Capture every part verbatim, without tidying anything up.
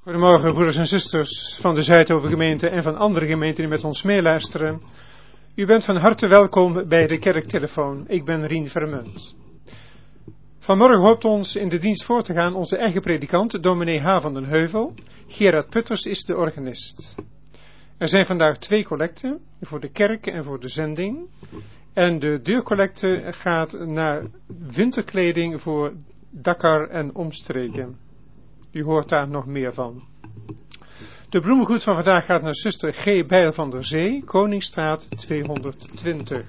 Goedemorgen, broeders en zusters van de Zuidovergemeente en van andere gemeenten die met ons meeluisteren. U bent van harte welkom bij de kerktelefoon. Ik ben Rien Vermunt. Vanmorgen hoopt ons in de dienst voor te gaan onze eigen predikant, dominee H. van den Heuvel. Gerard Putters is de organist. Er zijn vandaag twee collecten, voor de kerk en voor de zending. En de deurcollecte gaat naar winterkleding voor Dakar en omstreken. U hoort daar nog meer van. De bloemengroet van vandaag gaat naar zuster G. Bijl van der Zee, Koningsstraat tweehonderdtwintig.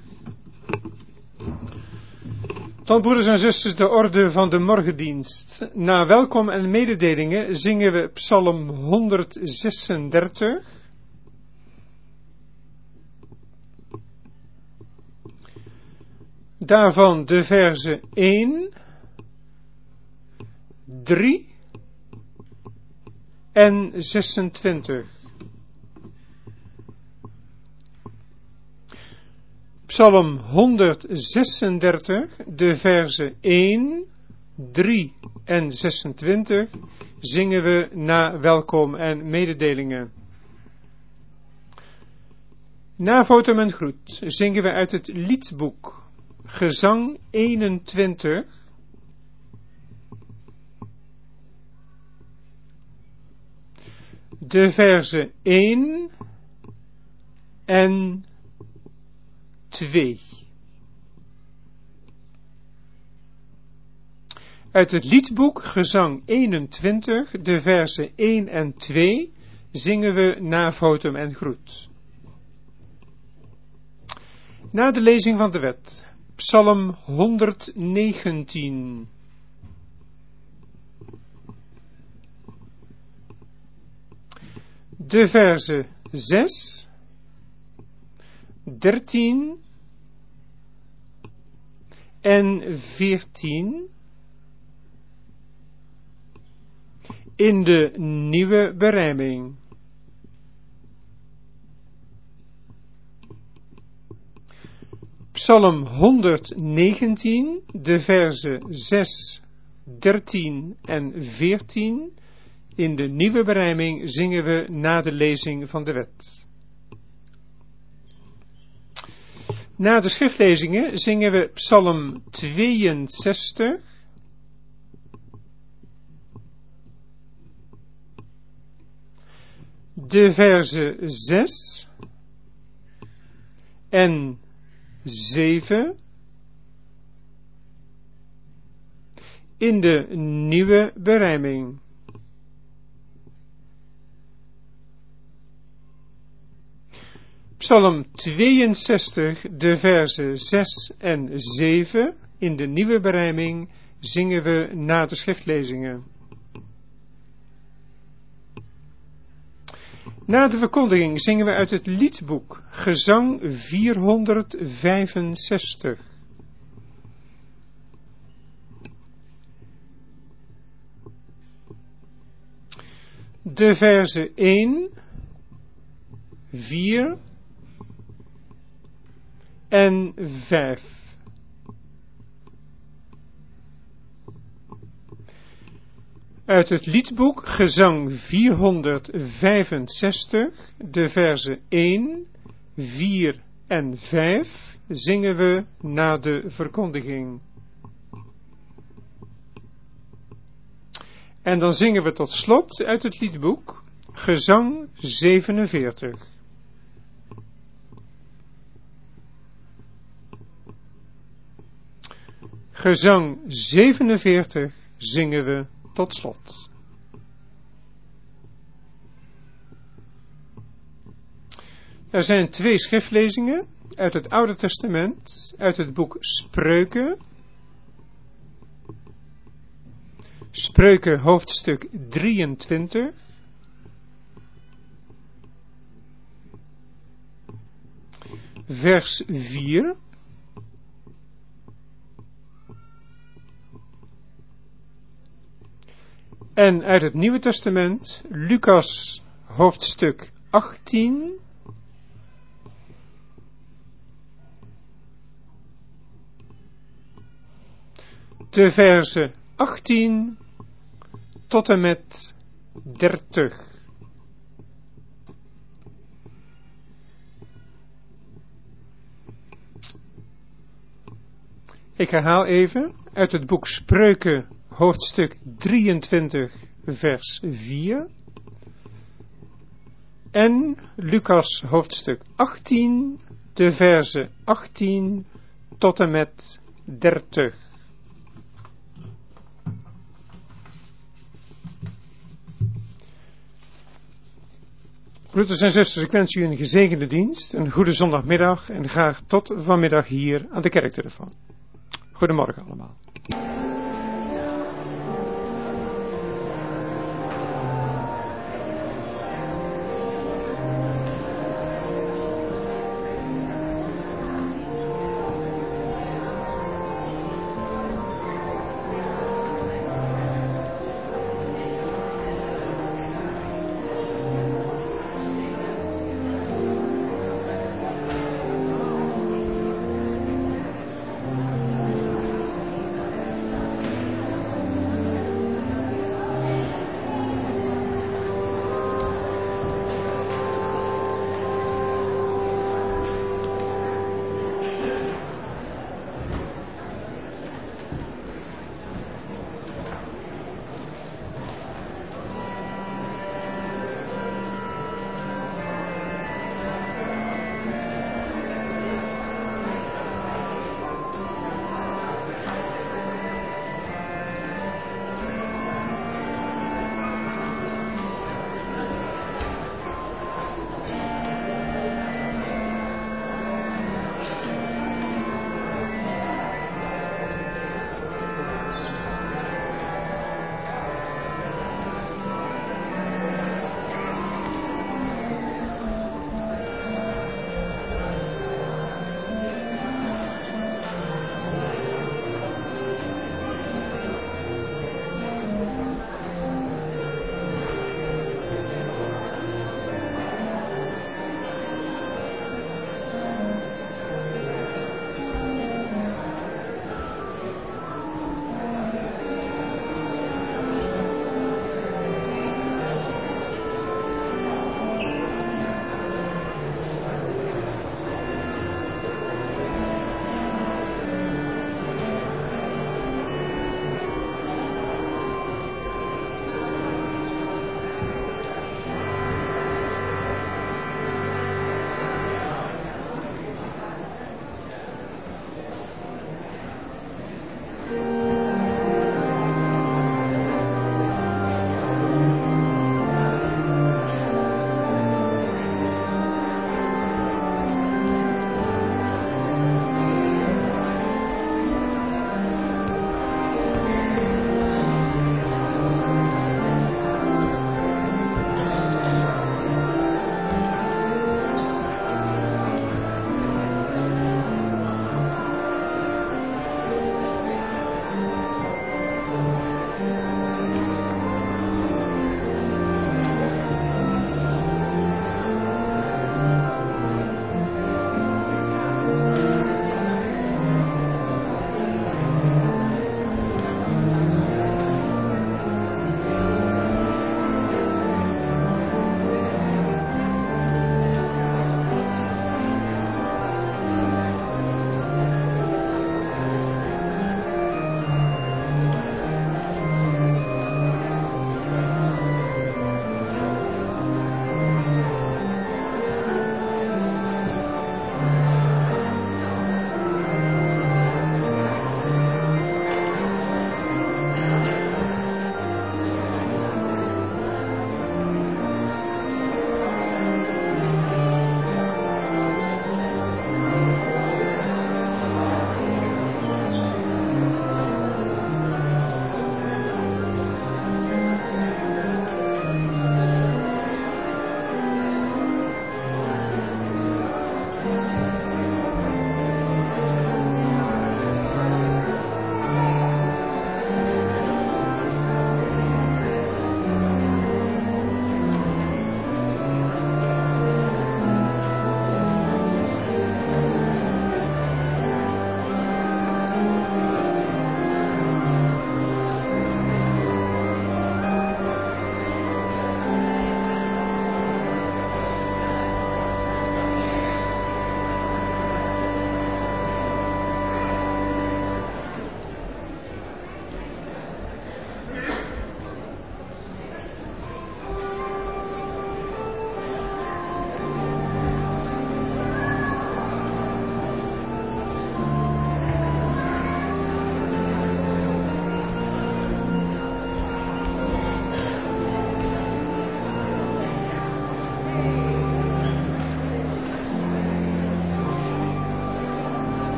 Dan, broeders en zusters, de orde van de morgendienst. Na welkom en mededelingen zingen we Psalm honderdzesendertig. Daarvan de verzen één, drie en zesentwintig. Psalm honderdzesendertig, de verzen één, drie en zesentwintig zingen we na welkom en mededelingen. Na votum en groet zingen we uit het liedboek Gezang eenentwintig. De verzen één en twee. Uit het liedboek Gezang eenentwintig, de verzen één en twee, zingen we na votum en groet. Na de lezing van de wet, Psalm honderdnegentien. De verzen zes, dertien en veertien in de nieuwe berijming. Psalm honderdnegentien, de verzen zes, dertien en veertien. In de nieuwe berijming zingen we na de lezing van de wet. Na de schriftlezingen zingen we Psalm tweeënzestig. De verzen zes en zeven in de nieuwe berijming. Psalm tweeënzestig, de verzen zes en zeven in de nieuwe berijming zingen we na de schriftlezingen. Na de verkondiging zingen we uit het liedboek Gezang vierhonderdvijfenzestig. De verzen één, vier en vijf. Uit het liedboek Gezang vierhonderdvijfenzestig, de verzen één, vier en vijf, zingen we na de verkondiging. En dan zingen we tot slot uit het liedboek Gezang zevenenveertig. Gezang zevenenveertig zingen we tot slot. Er zijn twee schriftlezingen uit het Oude Testament, uit het boek Spreuken. Spreuken hoofdstuk drieëntwintig. Vers vier. En uit het Nieuwe Testament, Lucas hoofdstuk achttien. De verzen achttien tot en met dertig. Ik herhaal even uit het boek Spreuken, hoofdstuk drieëntwintig, vers vier. En Lucas, hoofdstuk achttien, de verzen achttien tot en met dertig. Broeders en zusters, ik wens u een gezegende dienst, een goede zondagmiddag en graag tot vanmiddag hier aan de kerktelefoon. Goedemorgen allemaal.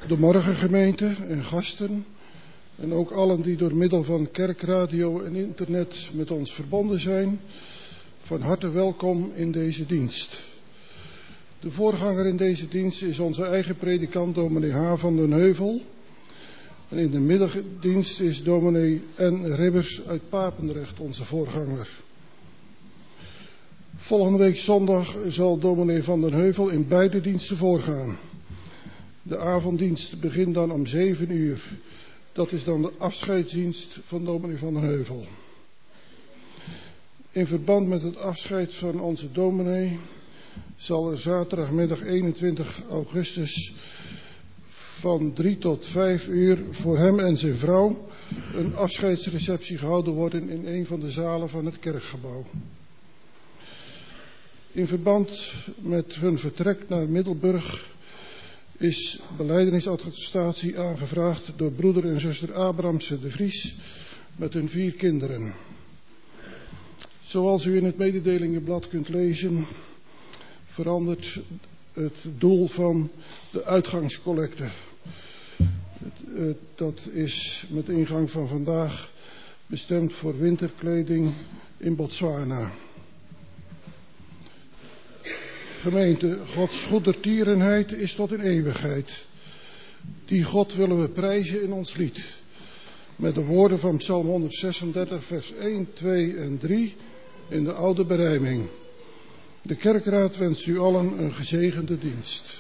Goedemorgen gemeente en gasten en ook allen die door middel van kerkradio en internet met ons verbonden zijn. Van harte welkom in deze dienst. De voorganger in deze dienst is onze eigen predikant dominee H. van den Heuvel. En in de middagdienst is dominee N. Ribbers uit Papendrecht onze voorganger. Volgende week zondag zal dominee van den Heuvel in beide diensten voorgaan. De avonddienst begint dan om zeven uur. Dat is dan de afscheidsdienst van dominee van den Heuvel. In verband met het afscheid van onze dominee zal er zaterdagmiddag eenentwintig augustus van drie tot vijf uur voor hem en zijn vrouw een afscheidsreceptie gehouden worden in een van de zalen van het kerkgebouw. In verband met hun vertrek naar Middelburg is belijdenisattestatie aangevraagd door broeder en zuster Abrahamse de Vries met hun vier kinderen. Zoals u in het mededelingenblad kunt lezen, verandert het doel van de uitgangscollecte. Het, het, dat is met ingang van vandaag bestemd voor winterkleding in Botswana. Gemeente, Gods goedertierenheid is tot in eeuwigheid. Die God willen we prijzen in ons lied. Met de woorden van Psalm honderdzesendertig vers één, twee en drie in de oude berijming. De kerkraad wenst u allen een gezegende dienst.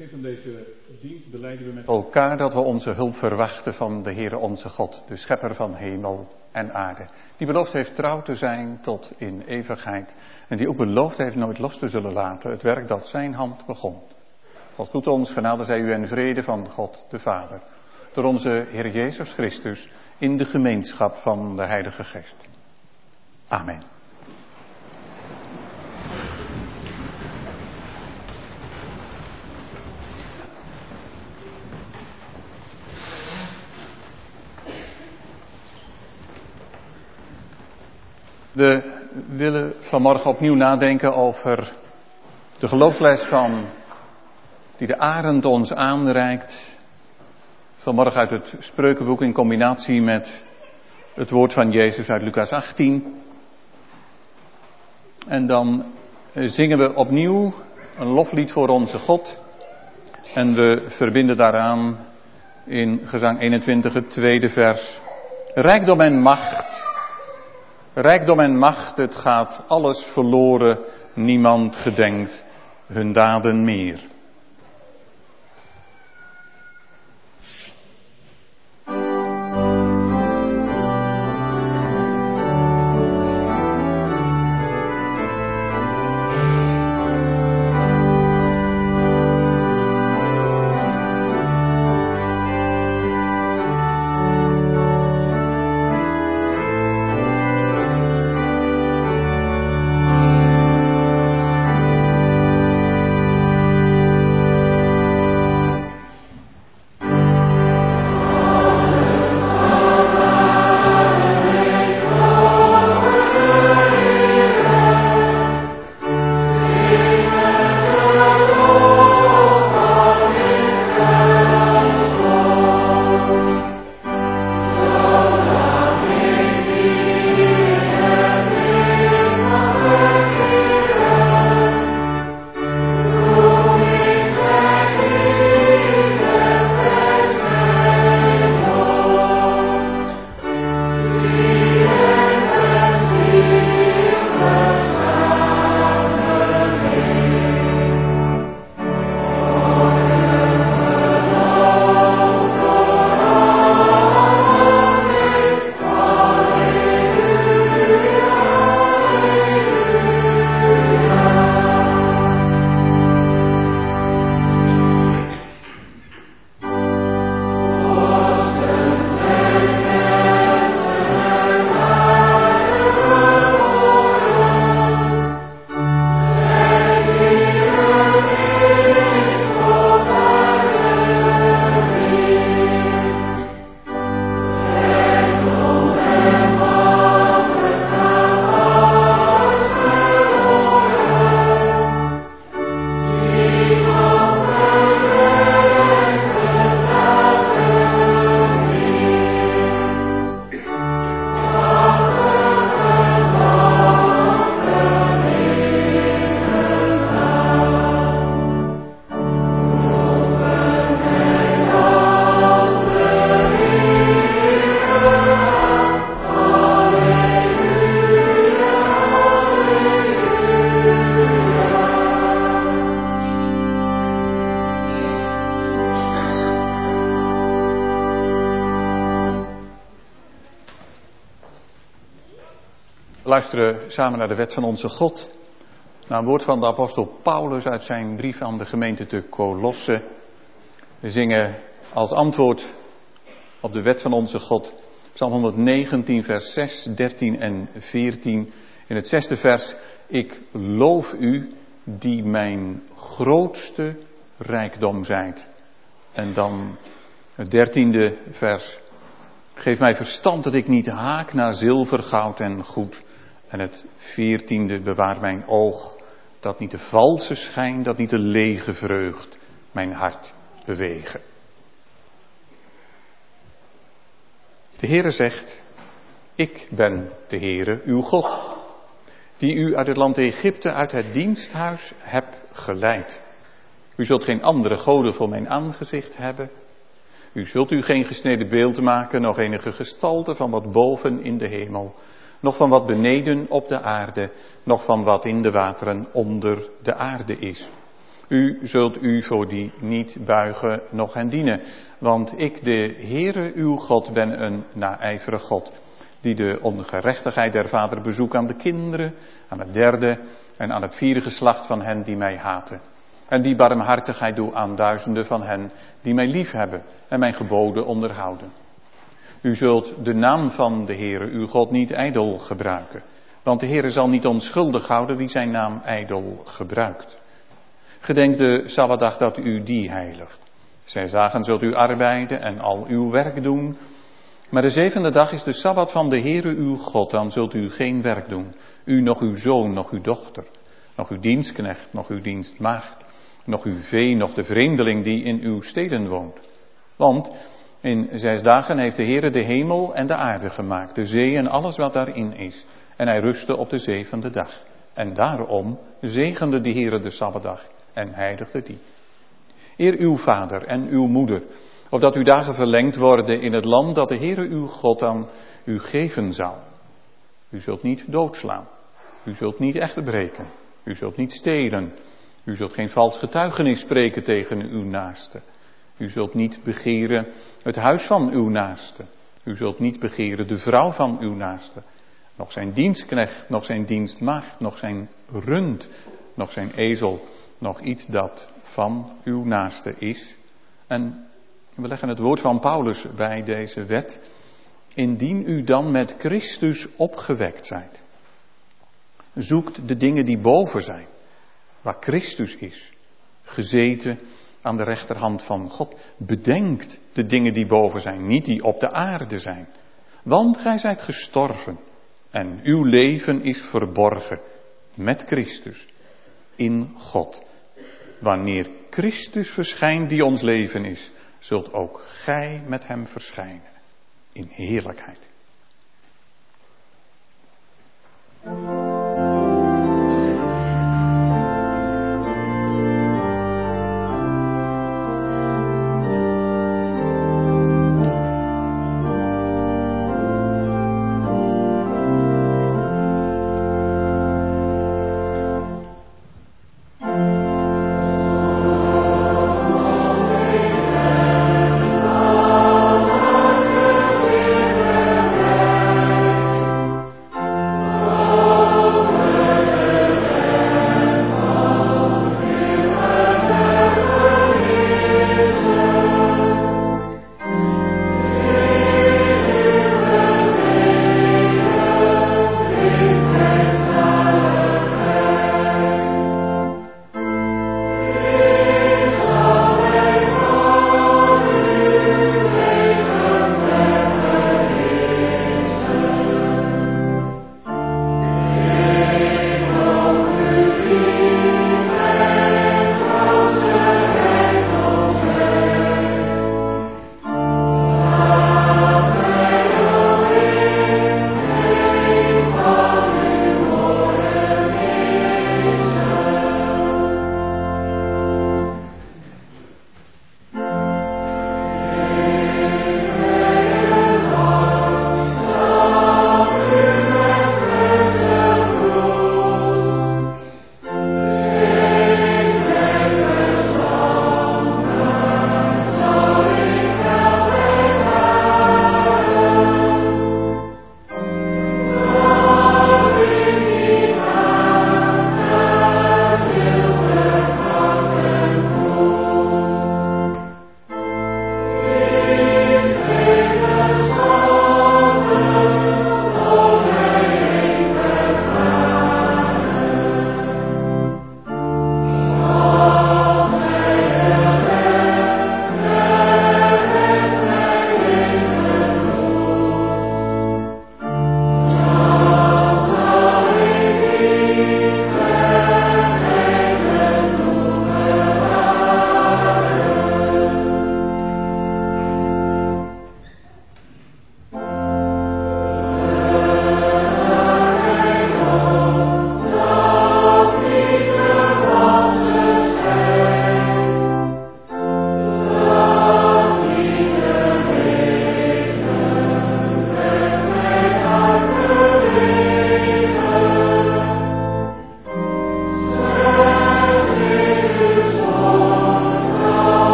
Van deze dienst belijden we met elkaar dat we onze hulp verwachten van de Heere onze God, de schepper van hemel en aarde. Die beloofd heeft trouw te zijn tot in eeuwigheid. En die ook beloofd heeft nooit los te zullen laten het werk dat zijn hand begon. God groet ons, genade zij u en vrede van God de Vader. Door onze Heer Jezus Christus in de gemeenschap van de Heilige Geest. Amen. We willen vanmorgen opnieuw nadenken over de geloofsles van die de arend ons aanreikt. Vanmorgen uit het Spreukenboek in combinatie met het woord van Jezus uit Lucas achttien. En dan zingen we opnieuw een loflied voor onze God. En we verbinden daaraan in gezang eenentwintig het tweede vers. Rijkdom en macht. Rijkdom en macht, het gaat alles verloren, niemand gedenkt hun daden meer. Luisteren samen naar de wet van onze God. Naar een woord van de apostel Paulus uit zijn brief aan de gemeente te Kolosse. We zingen als antwoord op de wet van onze God Psalm honderdnegentien vers zes, dertien en veertien. In het zesde vers. Ik loof u die mijn grootste rijkdom zijt. En dan het dertiende vers. Geef mij verstand dat ik niet haak naar zilver, goud en goed. En het veertiende, bewaar mijn oog, dat niet de valse schijn, dat niet de lege vreugd mijn hart bewegen. De Heere zegt, ik ben de Heere, uw God, die u uit het land Egypte, uit het diensthuis heb geleid. U zult geen andere goden voor mijn aangezicht hebben. U zult u geen gesneden beeld maken, nog enige gestalte van wat boven in de hemel, nog van wat beneden op de aarde, nog van wat in de wateren onder de aarde is. U zult u voor die niet buigen, noch hen dienen. Want ik, de Heere uw God, ben een naijverig God, die de ongerechtigheid der vader bezoekt aan de kinderen, aan het derde en aan het vierde geslacht van hen die mij haten. En die barmhartigheid doe aan duizenden van hen die mij liefhebben en mijn geboden onderhouden. U zult de naam van de Heere uw God niet ijdel gebruiken. Want de Heere zal niet onschuldig houden wie zijn naam ijdel gebruikt. Gedenk de Sabbatdag dat u die heiligt. Zes dagen zult u arbeiden en al uw werk doen. Maar de zevende dag is de Sabbat van de Heere uw God. Dan zult u geen werk doen. U, nog uw zoon, nog uw dochter. Nog uw dienstknecht, nog uw dienstmaagd. Nog uw vee, nog de vreemdeling die in uw steden woont. Want in zes dagen heeft de Heere de hemel en de aarde gemaakt. De zee en alles wat daarin is. En hij rustte op de zevende dag. En daarom zegende de Heere de Sabbatdag en heiligde die. Eer uw vader en uw moeder, opdat uw dagen verlengd worden in het land dat de Heere uw God aan u geven zal. U zult niet doodslaan. U zult niet echte breken. U zult niet stelen. U zult geen vals getuigenis spreken tegen uw naaste. U zult niet begeren het huis van uw naaste. U zult niet begeren de vrouw van uw naaste. Nog zijn dienstknecht, nog zijn dienstmaagd, nog zijn rund, nog zijn ezel, nog iets dat van uw naaste is. En we leggen het woord van Paulus bij deze wet. Indien u dan met Christus opgewekt zijt, zoekt de dingen die boven zijn, waar Christus is, gezeten aan de rechterhand van God. Bedenkt de dingen die boven zijn, niet die op de aarde zijn. Want gij zijt gestorven en uw leven is verborgen met Christus in God. Wanneer Christus verschijnt die ons leven is, zult ook gij met hem verschijnen in heerlijkheid. Amen.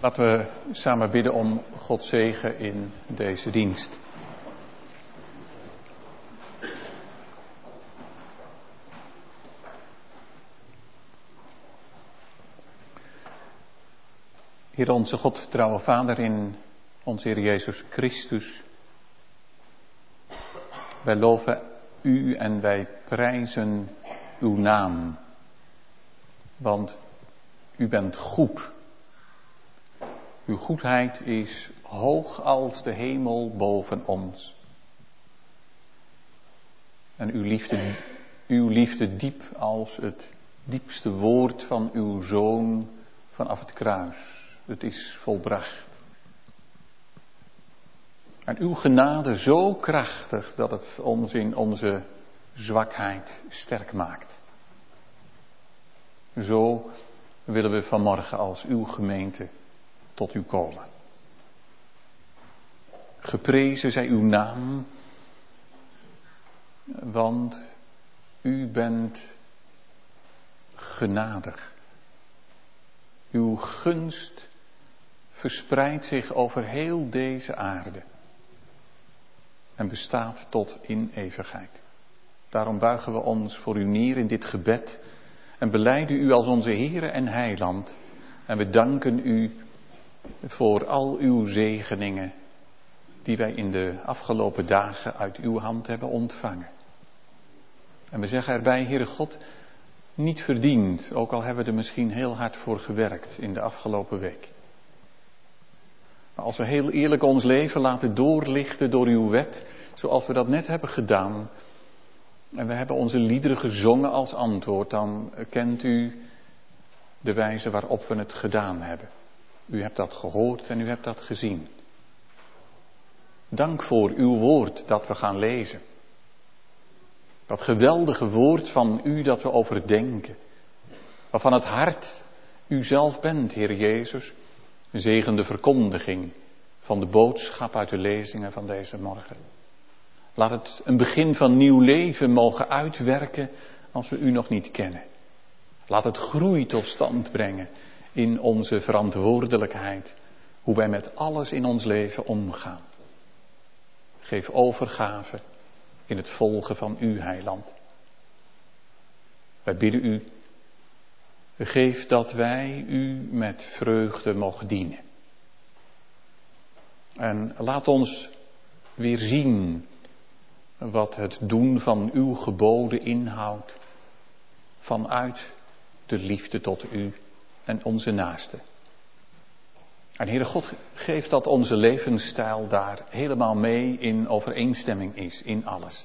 Laten we samen bidden om Gods zegen in deze dienst. Heer onze God, trouwe Vader in onze Heer Jezus Christus. Wij loven U en wij prijzen Uw naam. Want U bent goed. Uw goedheid is hoog als de hemel boven ons. En uw liefde, uw liefde diep als het diepste woord van uw Zoon vanaf het kruis. Het is volbracht. En uw genade zo krachtig dat het ons in onze zwakheid sterk maakt. Zo willen we vanmorgen als uw gemeente tot u komen. Geprezen zij uw naam, want u bent genadig. Uw gunst verspreidt zich over heel deze aarde en bestaat tot in eeuwigheid. Daarom buigen we ons voor u neer in dit gebed en belijden u als onze Heere en Heiland. En we danken u voor al uw zegeningen die wij in de afgelopen dagen uit uw hand hebben ontvangen. En we zeggen erbij, Heere God, niet verdiend, ook al hebben we er misschien heel hard voor gewerkt in de afgelopen week. Maar als we heel eerlijk ons leven laten doorlichten door uw wet, zoals we dat net hebben gedaan, en we hebben onze liederen gezongen als antwoord, dan kent u de wijze waarop we het gedaan hebben. U hebt dat gehoord en u hebt dat gezien. Dank voor uw woord dat we gaan lezen. Dat geweldige woord van u dat we overdenken. Waarvan het hart u zelf bent, Heer Jezus. Zegen de verkondiging van de boodschap uit de lezingen van deze morgen. Laat het een begin van nieuw leven mogen uitwerken als we u nog niet kennen. Laat het groei tot stand brengen in onze verantwoordelijkheid. Hoe wij met alles in ons leven omgaan. Geef overgave in het volgen van uw heiland. Wij bidden u, geef dat wij u met vreugde mogen dienen. En laat ons weer zien wat het doen van uw geboden inhoudt. Vanuit de liefde tot u en onze naasten. En Heere God, geef dat onze levensstijl daar helemaal mee in overeenstemming is, in alles.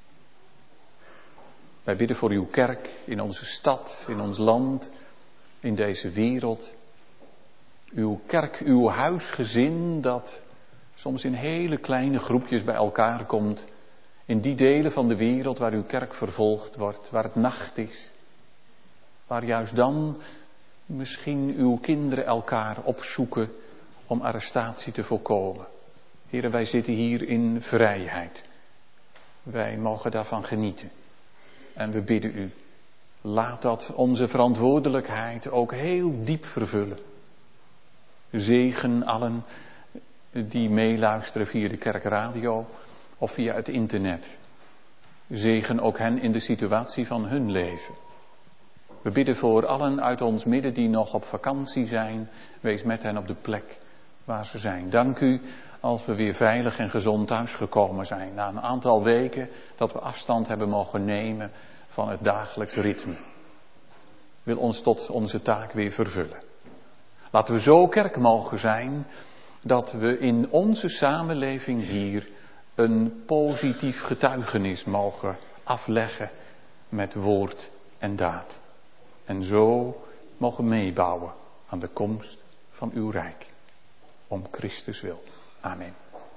Wij bidden voor uw kerk, in onze stad, in ons land, in deze wereld. Uw kerk, uw huisgezin, dat soms in hele kleine groepjes bij elkaar komt. In die delen van de wereld waar uw kerk vervolgd wordt, waar het nacht is. Waar juist dan misschien uw kinderen elkaar opzoeken om arrestatie te voorkomen. Heren, wij zitten hier in vrijheid. Wij mogen daarvan genieten. En we bidden u, laat dat onze verantwoordelijkheid ook heel diep vervullen. Zegen allen die meeluisteren via de kerkradio of via het internet. Zegen ook hen in de situatie van hun leven. We bidden voor allen uit ons midden die nog op vakantie zijn. Wees met hen op de plek waar ze zijn. Dank u als we weer veilig en gezond thuisgekomen zijn. Na een aantal weken dat we afstand hebben mogen nemen van het dagelijks ritme. Wil ons tot onze taak weer vervullen. Laten we zo kerk mogen zijn dat we in onze samenleving hier een positief getuigenis mogen afleggen met woord en daad. En zo mogen meebouwen aan de komst van uw rijk. Om Christus wil. Amen.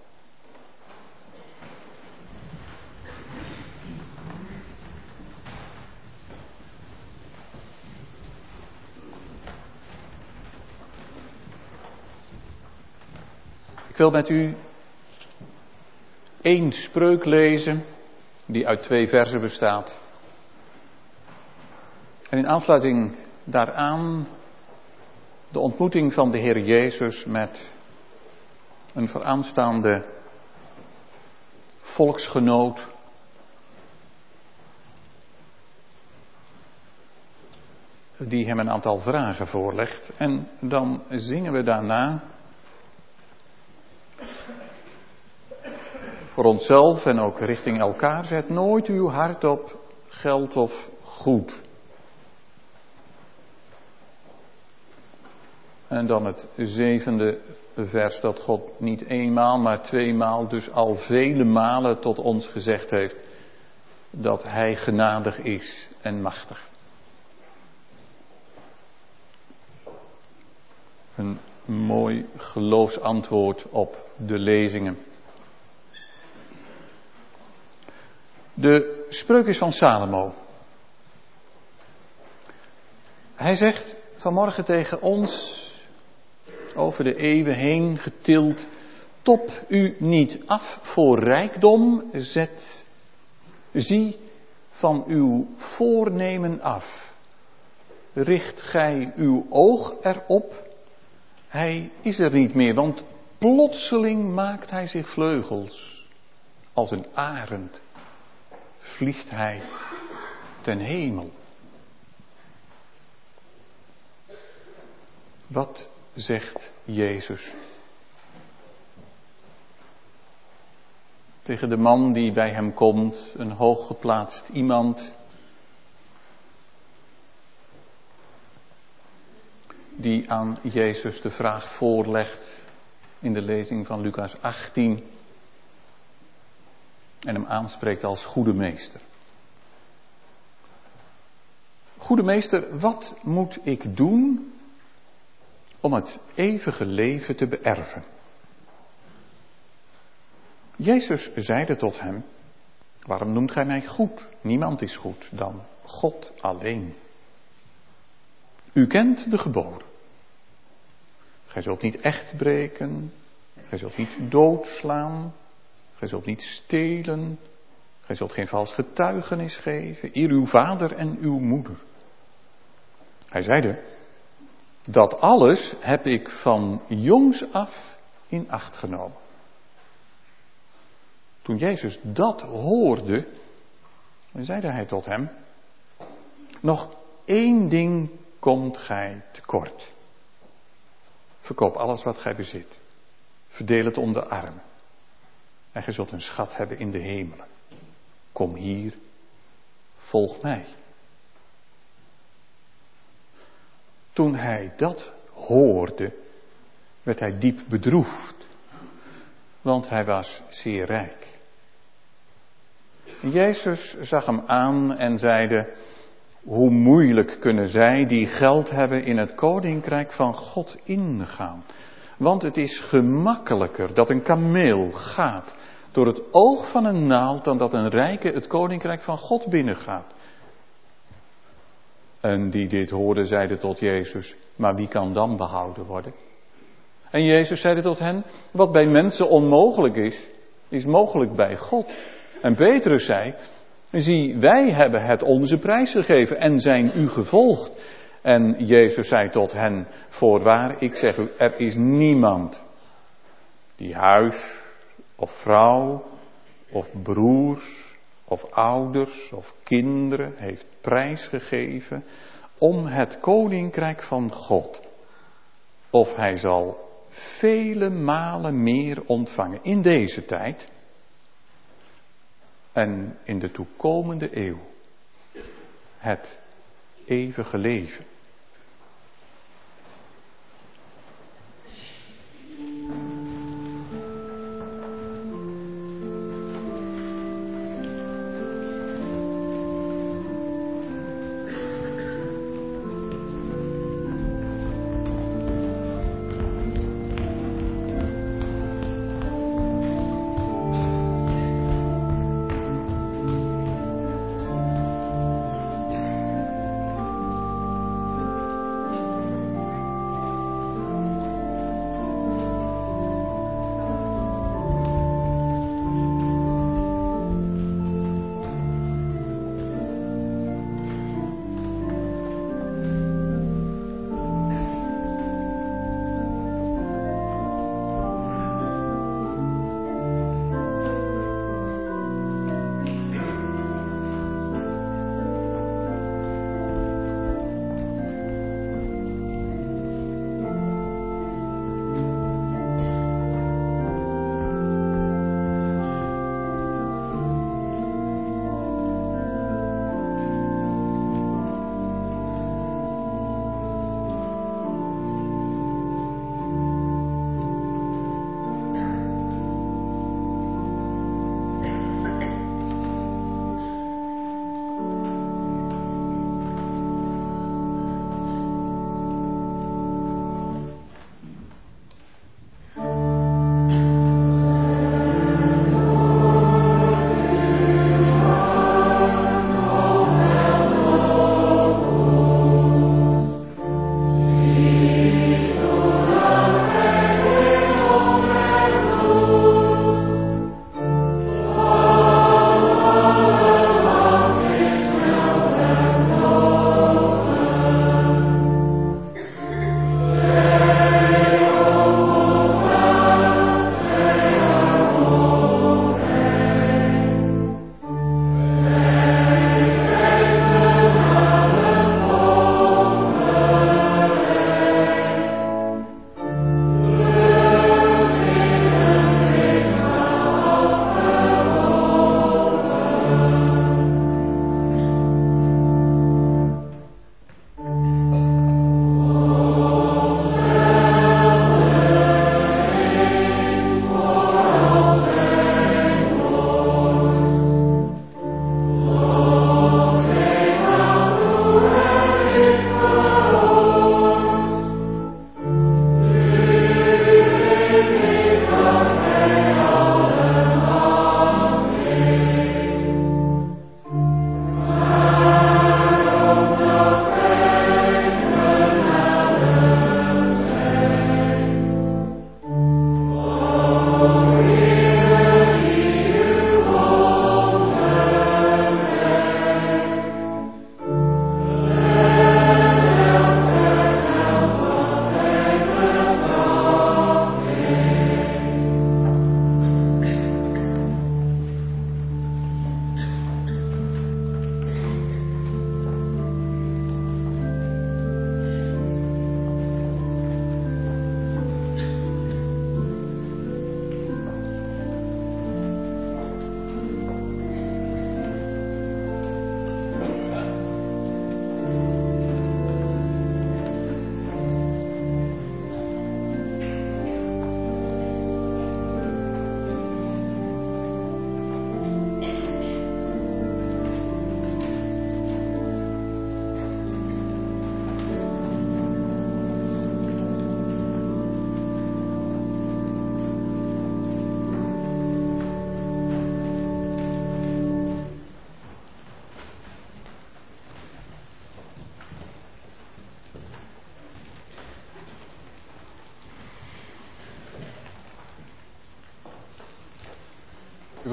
Ik wil met u één spreuk lezen die uit twee verzen bestaat. En in aansluiting daaraan de ontmoeting van de Heer Jezus met een vooraanstaande volksgenoot. Die hem een aantal vragen voorlegt. En dan zingen we daarna voor onszelf en ook richting elkaar: zet nooit uw hart op geld of goed. En dan het zevende vers, dat God niet eenmaal, maar tweemaal, dus al vele malen tot ons gezegd heeft dat Hij genadig is en machtig. Een mooi geloofsantwoord op de lezingen. De spreuk is van Salomo. Hij zegt vanmorgen tegen ons, over de eeuwen heen getild: top u niet af voor rijkdom, zet, zie van uw voornemen af. Richt gij uw oog erop, hij is er niet meer, want plotseling maakt hij zich vleugels. Als een arend vliegt hij ten hemel. Wat zegt Jezus tegen de man die bij hem komt, een hooggeplaatst iemand, die aan Jezus de vraag voorlegt in de lezing van Lucas achttien en hem aanspreekt als goede meester. Goede meester, wat moet ik doen om het eeuwige leven te beërven? Jezus zeide tot hem: waarom noemt gij mij goed? Niemand is goed dan God alleen. U kent de geboden. Gij zult niet echt breken, gij zult niet doodslaan, gij zult niet stelen, gij zult geen vals getuigenis geven, eer uw vader en uw moeder. Hij zeide: dat alles heb ik van jongs af in acht genomen. Toen Jezus dat hoorde, zeide hij tot hem: nog één ding komt gij tekort. Verkoop alles wat gij bezit. Verdeel het onder de armen. En gij zult een schat hebben in de hemelen. Kom hier, volg mij. Toen hij dat hoorde, werd hij diep bedroefd, want hij was zeer rijk. Jezus zag hem aan en zeide: hoe moeilijk kunnen zij die geld hebben in het koninkrijk van God ingaan? Want het is gemakkelijker dat een kameel gaat door het oog van een naald dan dat een rijke het koninkrijk van God binnengaat. En die dit hoorden zeiden tot Jezus: maar wie kan dan behouden worden? En Jezus zeide tot hen: wat bij mensen onmogelijk is, is mogelijk bij God. En Petrus zei: zie, wij hebben het onze prijs gegeven en zijn u gevolgd. En Jezus zei tot hen: voorwaar, ik zeg u, er is niemand die huis of vrouw of broers of ouders of kinderen heeft prijsgegeven om het koninkrijk van God, of hij zal vele malen meer ontvangen in deze tijd en in de toekomende eeuw het eeuwige leven.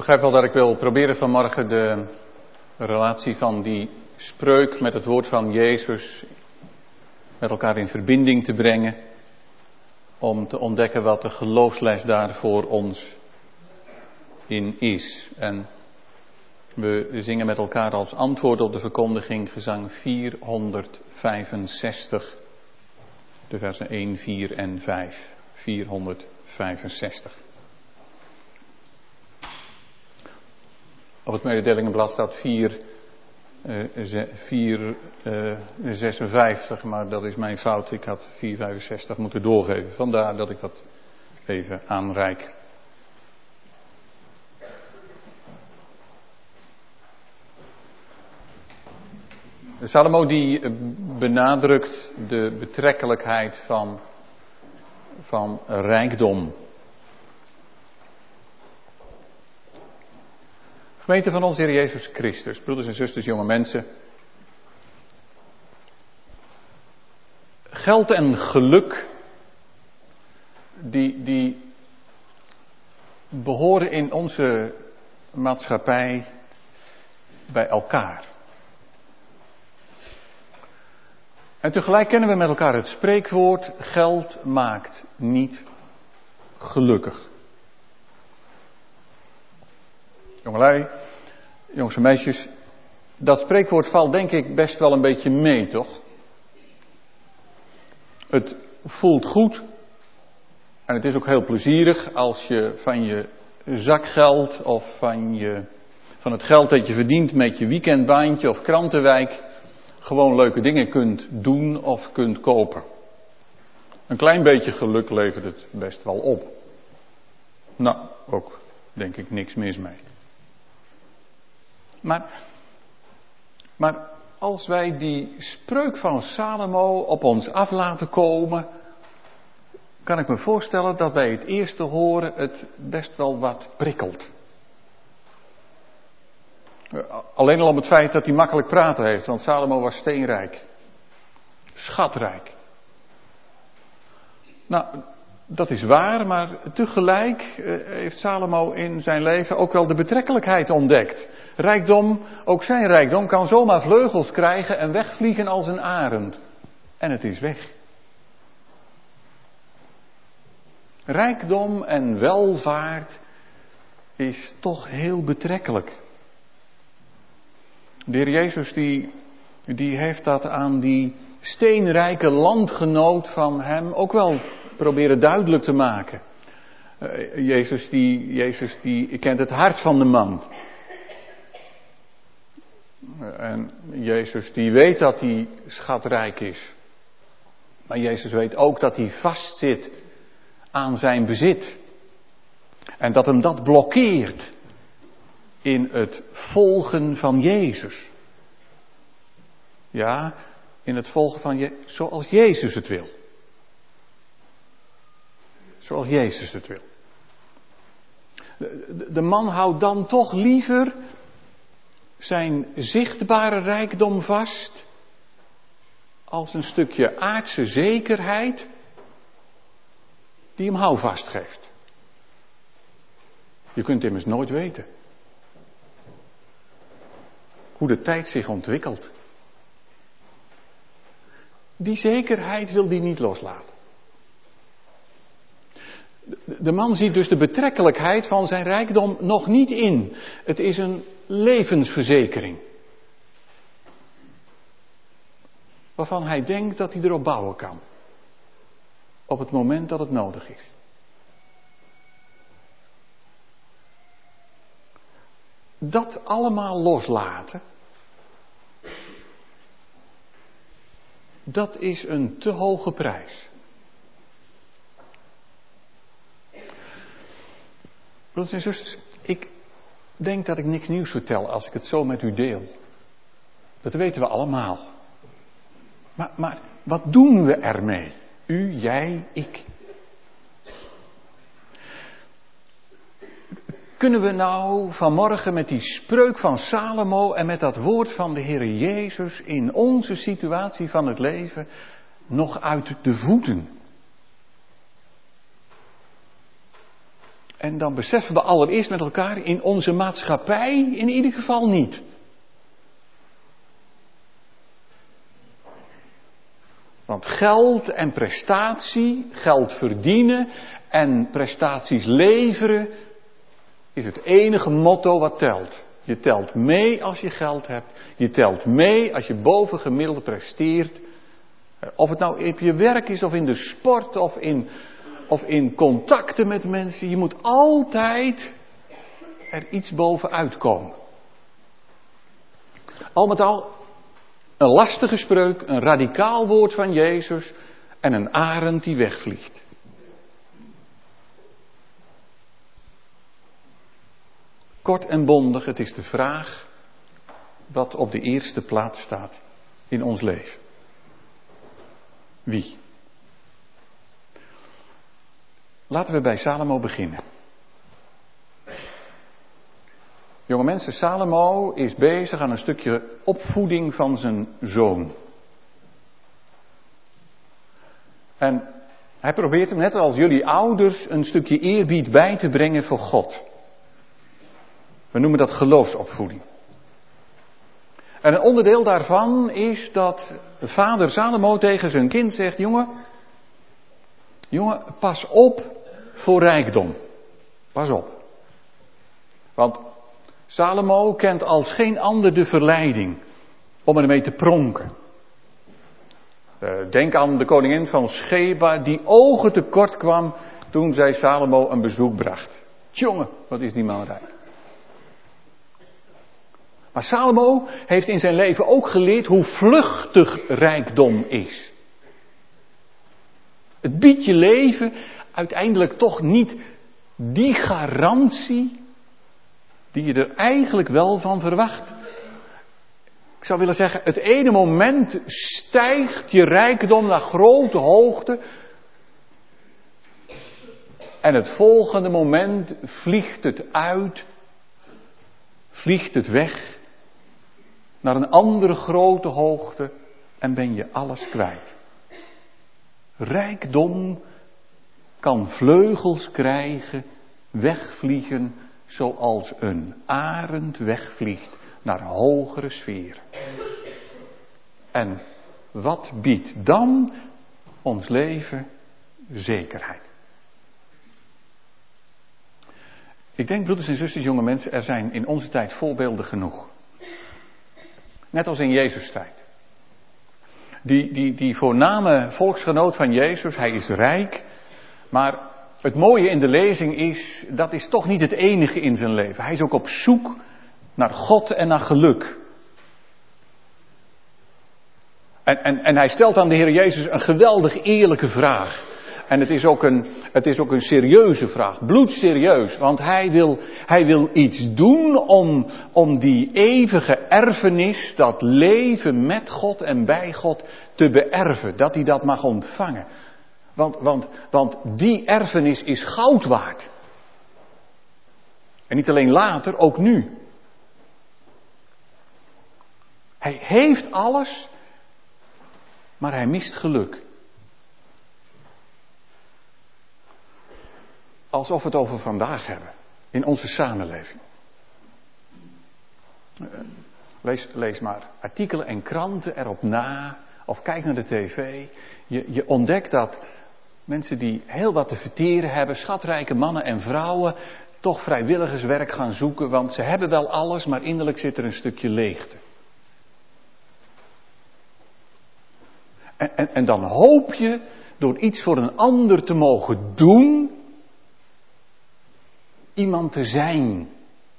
begrijp wel dat ik wil proberen vanmorgen de relatie van die spreuk met het woord van Jezus met elkaar in verbinding te brengen. Om te ontdekken wat de geloofsles daar voor ons in is. En we zingen met elkaar als antwoord op de verkondiging gezang vierhonderdvijfenzestig. De versen één, vier en vijf. vierhonderdvijfenzestig. Op het mededelingenblad staat vier, uh, vier, uh, zesenvijftig, maar dat is mijn fout. Ik had vier vijfenzestig moeten doorgeven. Vandaar dat ik dat even aanreik. Salomo die benadrukt de betrekkelijkheid van, van rijkdom. Gemeente van onze Heer Jezus Christus, broeders en zusters, jonge mensen. Geld en geluk, die, die behoren in onze maatschappij bij elkaar. En tegelijk kennen we met elkaar het spreekwoord, geld maakt niet gelukkig. Jongelui, jongens en meisjes, dat spreekwoord valt denk ik best wel een beetje mee, toch? Het voelt goed en het is ook heel plezierig als je van je zakgeld of van, je, van het geld dat je verdient met je weekendbaantje of krantenwijk gewoon leuke dingen kunt doen of kunt kopen. Een klein beetje geluk levert het best wel op. Nou, ook denk ik niks mis mee. Maar, maar als wij die spreuk van Salomo op ons af laten komen, kan ik me voorstellen dat bij het eerste horen het best wel wat prikkelt. Alleen al om het feit dat hij makkelijk praten heeft, want Salomo was steenrijk. Schatrijk. Nou, dat is waar, maar tegelijk heeft Salomo in zijn leven ook wel de betrekkelijkheid ontdekt. Rijkdom, ook zijn rijkdom, kan zomaar vleugels krijgen en wegvliegen als een arend. En het is weg. Rijkdom en welvaart is toch heel betrekkelijk. De Heer Jezus die, die heeft dat aan die steenrijke landgenoot van hem ook wel proberen duidelijk te maken. Uh, Jezus, die, Jezus die kent het hart van de man. Uh, en Jezus die weet dat hij schatrijk is. Maar Jezus weet ook dat hij vastzit aan zijn bezit. En dat hem dat blokkeert in het volgen van Jezus. Ja, in het volgen van je, zoals Jezus het wil. Zoals Jezus het wil. De, de man houdt dan toch liever zijn zichtbare rijkdom vast als een stukje aardse zekerheid die hem houvast geeft. Je kunt immers nooit weten hoe de tijd zich ontwikkelt. Die zekerheid wil hij niet loslaten. De man ziet dus de betrekkelijkheid van zijn rijkdom nog niet in. Het is een levensverzekering. Waarvan hij denkt dat hij erop bouwen kan. Op het moment dat het nodig is. Dat allemaal loslaten. Dat is een te hoge prijs. Broeders en zusters, ik denk dat ik niks nieuws vertel als ik het zo met u deel. Dat weten we allemaal. Maar, maar wat doen we ermee? U, jij, ik. Kunnen we nou vanmorgen met die spreuk van Salomo en met dat woord van de Heer Jezus in onze situatie van het leven nog uit de voeten? En dan beseffen we allereerst met elkaar, in onze maatschappij in ieder geval niet. Want geld en prestatie, geld verdienen en prestaties leveren, is het enige motto wat telt. Je telt mee als je geld hebt. Je telt mee als je bovengemiddeld presteert. Of het nou op je werk is of in de sport of in, of in contacten met mensen. Je moet altijd er iets bovenuit komen. Al met al een lastige spreuk, een radicaal woord van Jezus en een arend die wegvliegt. Kort en bondig, het is de vraag wat op de eerste plaats staat in ons leven. Wie? Laten we bij Salomo beginnen. Jonge mensen, Salomo is bezig aan een stukje opvoeding van zijn zoon. En hij probeert hem, net als jullie ouders, een stukje eerbied bij te brengen voor God. We noemen dat geloofsopvoeding. En een onderdeel daarvan is dat vader Salomo tegen zijn kind zegt: jongen, jongen, pas op voor rijkdom. Pas op. Want Salomo kent als geen ander de verleiding om ermee te pronken. Denk aan de koningin van Sheba die ogen tekort kwam toen zij Salomo een bezoek bracht. Jongen, wat is die man rijk. Maar Salomo heeft in zijn leven ook geleerd hoe vluchtig rijkdom is. Het biedt je leven uiteindelijk toch niet die garantie die je er eigenlijk wel van verwacht. Ik zou willen zeggen, het ene moment stijgt je rijkdom naar grote hoogte. En het volgende moment vliegt het uit, vliegt het weg naar een andere grote hoogte en ben je alles kwijt. Rijkdom kan vleugels krijgen, wegvliegen zoals een arend wegvliegt naar hogere sferen. En wat biedt dan ons leven zekerheid? Ik denk, broeders en zusters, jonge mensen, er zijn in onze tijd voorbeelden genoeg. Net als in Jezus' tijd. Die, die, die voorname volksgenoot van Jezus, hij is rijk, maar het mooie in de lezing is, dat is toch niet het enige in zijn leven. Hij is ook op zoek naar God en naar geluk. En, en, en hij stelt aan de Heer Jezus een geweldig eerlijke vraag. En het is ook een, het is ook een serieuze vraag, bloedserieus. Want hij wil, hij wil iets doen om, om die eeuwige erfenis, dat leven met God en bij God, te beërven. Dat hij dat mag ontvangen. Want, want, want die erfenis is goud waard. En niet alleen later, ook nu. Hij heeft alles, maar hij mist geluk. Alsof we het over vandaag hebben, in onze samenleving. Lees, lees maar artikelen en kranten erop na, of kijk naar de tv. Je, je ontdekt dat mensen die heel wat te verteren hebben, schatrijke mannen en vrouwen, toch vrijwilligerswerk gaan zoeken, want ze hebben wel alles, maar innerlijk zit er een stukje leegte. En, en, en dan hoop je, door iets voor een ander te mogen doen, iemand te zijn.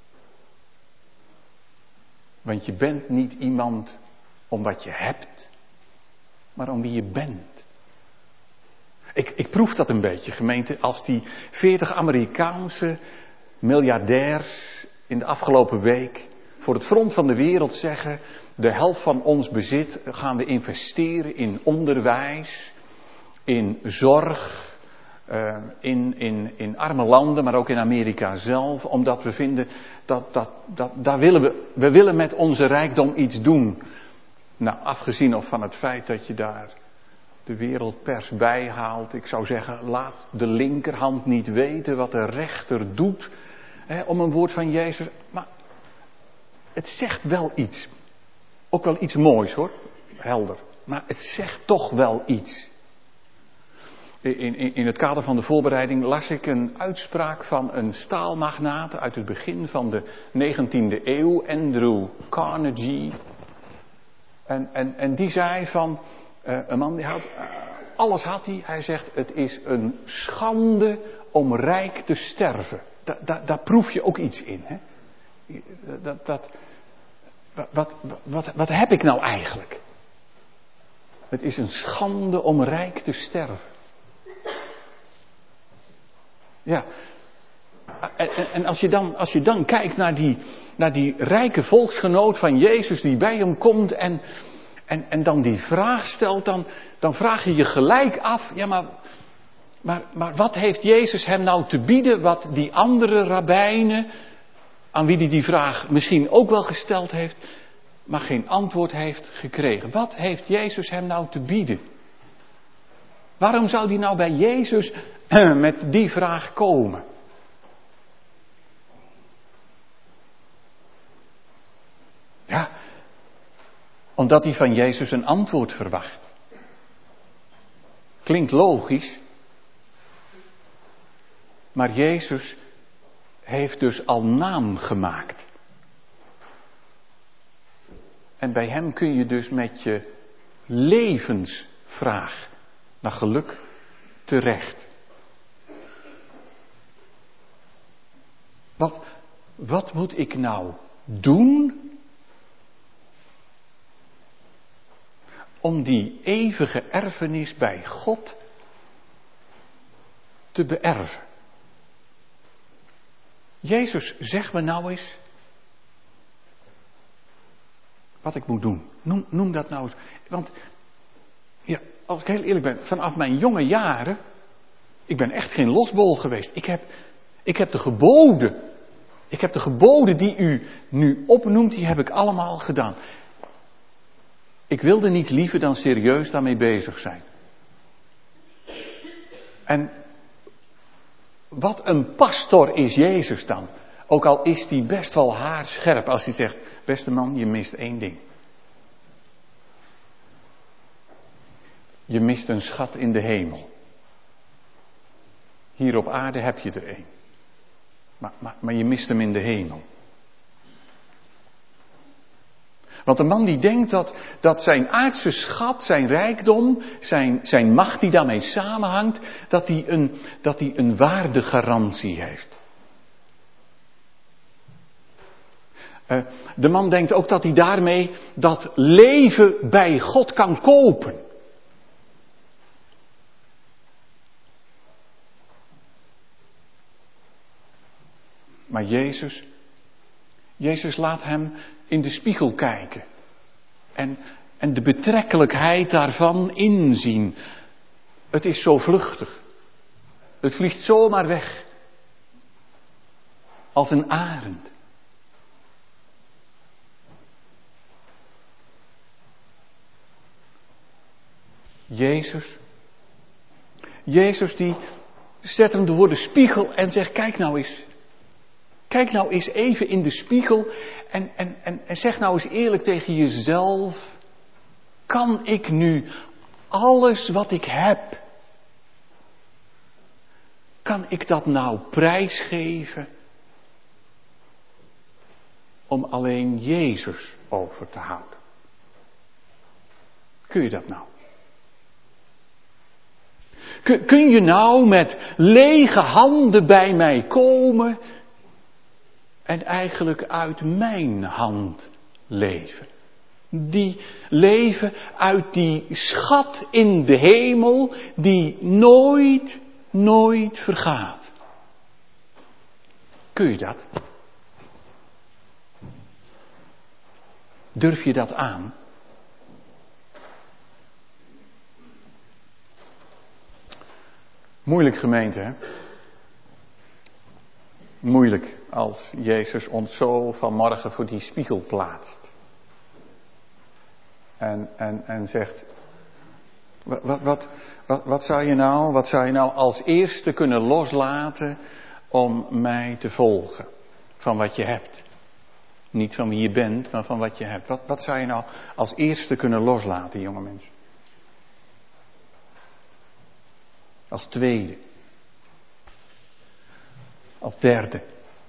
Want je bent niet iemand om wat je hebt, maar om wie je bent. Ik, ik proef dat een beetje, gemeente, als die veertig Amerikaanse miljardairs in de afgelopen week voor het front van de wereld zeggen: de helft van ons bezit gaan we investeren in onderwijs, in zorg, uh, in, in, in arme landen, maar ook in Amerika zelf, omdat we vinden dat, dat, dat daar willen we, we willen met onze rijkdom iets doen. Nou, afgezien of van het feit dat je daar de wereldpers bijhaalt. Ik zou zeggen, laat de linkerhand niet weten wat de rechter doet. Hè, om een woord van Jezus. Maar het zegt wel iets. Ook wel iets moois hoor. Helder. Maar het zegt toch wel iets. In, in, in het kader van de voorbereiding las ik een uitspraak van een staalmagnaat uit het begin van de negentiende eeuw, Andrew Carnegie. En, en, en die zei van, uh, een man die had, uh, alles had hij, hij zegt het is een schande om rijk te sterven. Da, da, daar proef je ook iets in. Hè? Dat, dat, wat, wat, wat heb ik nou eigenlijk? Het is een schande om rijk te sterven. Ja, en, en als, je dan, als je dan kijkt naar die, naar die rijke volksgenoot van Jezus die bij hem komt en, en, en dan die vraag stelt, dan, dan vraag je je gelijk af, ja maar, maar, maar wat heeft Jezus hem nou te bieden wat die andere rabbijnen, aan wie hij die vraag misschien ook wel gesteld heeft, maar geen antwoord heeft gekregen. Wat heeft Jezus hem nou te bieden? Waarom zou hij nou bij Jezus met die vraag komen? Ja, omdat hij van Jezus een antwoord verwacht. Klinkt logisch. Maar Jezus heeft dus al naam gemaakt. En bij hem kun je dus met je levensvraag naar geluk terecht. Wat, wat moet ik nou doen om die eeuwige erfenis bij God te beërven? Jezus, zeg me nou eens wat ik moet doen. Noem, noem dat nou eens. Want, ja, als ik heel eerlijk ben, vanaf mijn jonge jaren, ik ben echt geen losbol geweest. Ik heb, ik heb de geboden, ik heb de geboden die u nu opnoemt, die heb ik allemaal gedaan. Ik wilde niets liever dan serieus daarmee bezig zijn. En wat een pastor is Jezus dan. Ook al is die best wel haarscherp als hij zegt, beste man, je mist één ding. Je mist een schat in de hemel. Hier op aarde heb je er één. Maar, maar, maar je mist hem in de hemel. Want een man die denkt dat, dat zijn aardse schat, zijn rijkdom, zijn, zijn macht die daarmee samenhangt, dat hij een, dat hij een waardegarantie heeft. Uh, de man denkt ook dat hij daarmee dat leven bij God kan kopen. Maar Jezus, Jezus laat hem in de spiegel kijken. En, en de betrekkelijkheid daarvan inzien. Het is zo vluchtig. Het vliegt zomaar weg. Als een arend. Jezus. Jezus die zet hem voor de spiegel en zegt, kijk nou eens. Kijk nou eens even in de spiegel en, en, en, en zeg nou eens eerlijk tegen jezelf. Kan ik nu alles wat ik heb, kan ik dat nou prijsgeven om alleen Jezus over te houden? Kun je dat nou? Kun, kun je nou met lege handen bij mij komen en eigenlijk uit mijn hand leven? Die leven uit die schat in de hemel die nooit, nooit vergaat. Kun je dat? Durf je dat aan? Moeilijk, gemeente, hè? Moeilijk als Jezus ons zo vanmorgen voor die spiegel plaatst. En, en, en zegt, Wat, wat, wat, wat, wat, zou je nou, wat zou je nou als eerste kunnen loslaten om mij te volgen? Van wat je hebt. Niet van wie je bent, maar van wat je hebt. Wat, wat zou je nou als eerste kunnen loslaten, jonge mensen? Als tweede. Als derde.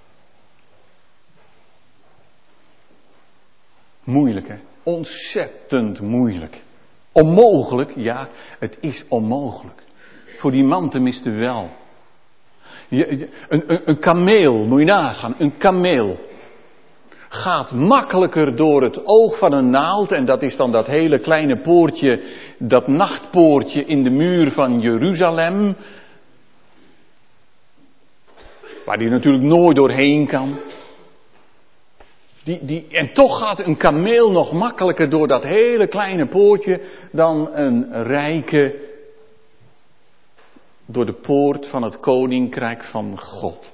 Moeilijk, hè? Ontzettend moeilijk. Onmogelijk, ja, het is onmogelijk. Voor die man tenminste wel. Je, je, een, een, een kameel, moet je nagaan, een kameel gaat makkelijker door het oog van een naald, en dat is dan dat hele kleine poortje, dat nachtpoortje in de muur van Jeruzalem, waar die natuurlijk nooit doorheen kan. Die, die, en toch gaat een kameel nog makkelijker door dat hele kleine poortje dan een rijke door de poort van het koninkrijk van God.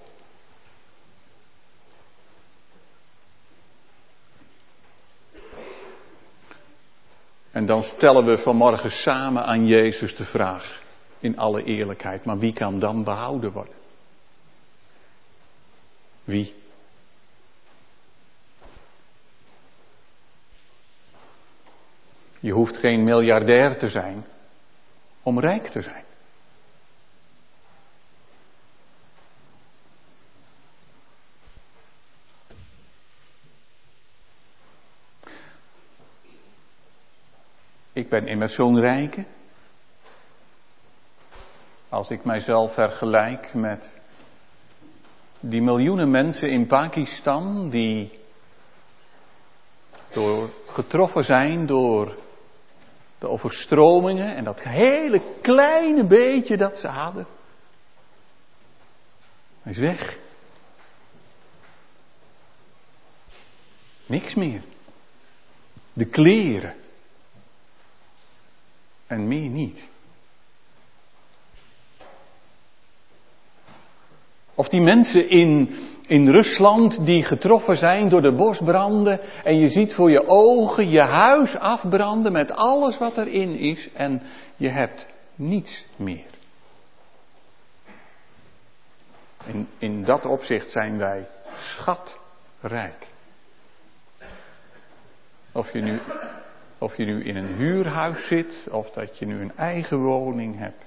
En dan stellen we vanmorgen samen aan Jezus de vraag, in alle eerlijkheid, maar wie kan dan behouden worden? Wie? Je hoeft geen miljardair te zijn om rijk te zijn. Ik ben immers zo'n rijke. Als ik mijzelf vergelijk met die miljoenen mensen in Pakistan die door, getroffen zijn door de overstromingen en dat hele kleine beetje dat ze hadden. Hij is weg. Niks meer. De kleren. En meer niet. Of die mensen in, in Rusland die getroffen zijn door de bosbranden en je ziet voor je ogen je huis afbranden met alles wat erin is en je hebt niets meer. In, in dat opzicht zijn wij schatrijk. Of je nu, of je nu in een huurhuis zit of dat je nu een eigen woning hebt.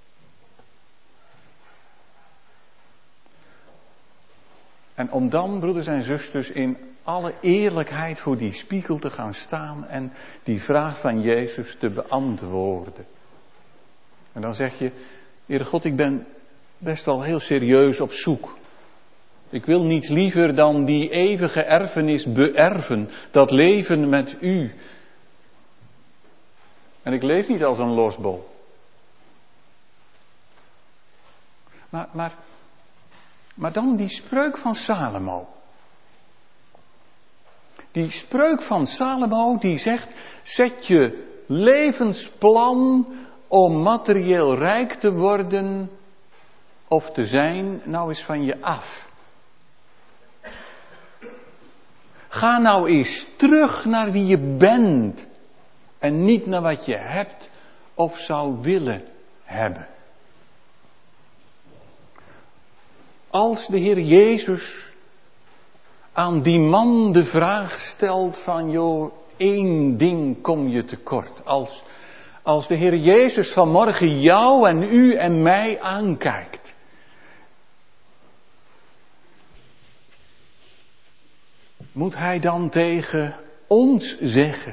En om dan, broeders en zusters, in alle eerlijkheid voor die spiegel te gaan staan en die vraag van Jezus te beantwoorden. En dan zeg je, Heere God, ik ben best wel heel serieus op zoek. Ik wil niets liever dan die eeuwige erfenis beërven, dat leven met u. En ik leef niet als een losbol. Maar, maar, maar dan die spreuk van Salomo. Die spreuk van Salomo die zegt, zet je levensplan om materieel rijk te worden of te zijn nou eens van je af. Ga nou eens terug naar wie je bent en niet naar wat je hebt of zou willen hebben. Als de Heer Jezus aan die man de vraag stelt van, joh, één ding kom je tekort. Als, als de Heer Jezus vanmorgen jou en u en mij aankijkt. Moet Hij dan tegen ons zeggen.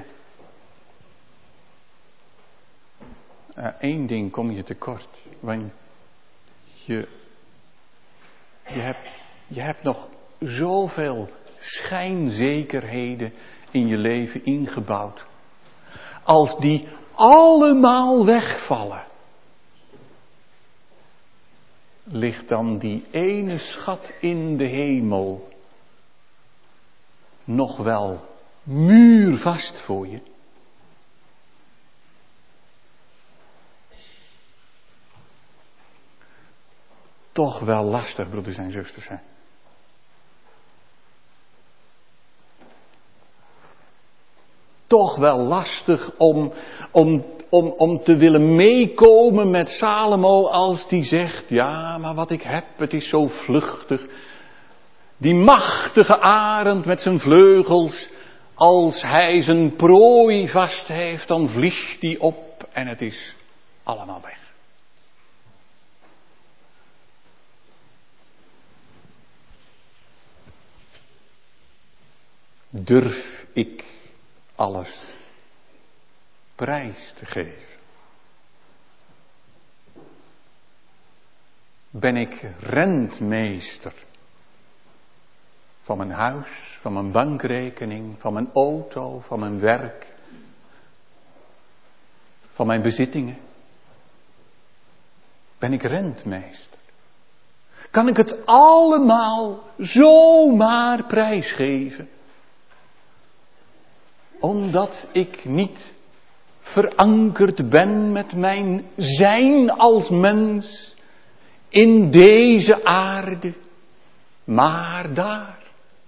Uh, één ding kom je tekort. Want je, je, hebt, je hebt nog zoveel schijnzekerheden in je leven ingebouwd. Als die allemaal wegvallen, ligt dan die ene schat in de hemel nog wel muurvast voor je? Toch wel lastig, broeders en zusters. Hè? toch wel lastig om, om, om, om te willen meekomen met Salomo als die zegt, ja, maar wat ik heb, het is zo vluchtig. Die machtige arend met zijn vleugels, als hij zijn prooi vast heeft, dan vliegt die op en het is allemaal weg. Durf ik alles prijs te geven? Ben ik rentmeester van mijn huis, van mijn bankrekening, van mijn auto, van mijn werk, van mijn bezittingen? Ben ik rentmeester? Kan ik het allemaal zomaar prijsgeven? Omdat ik niet verankerd ben met mijn zijn als mens in deze aarde, maar daar.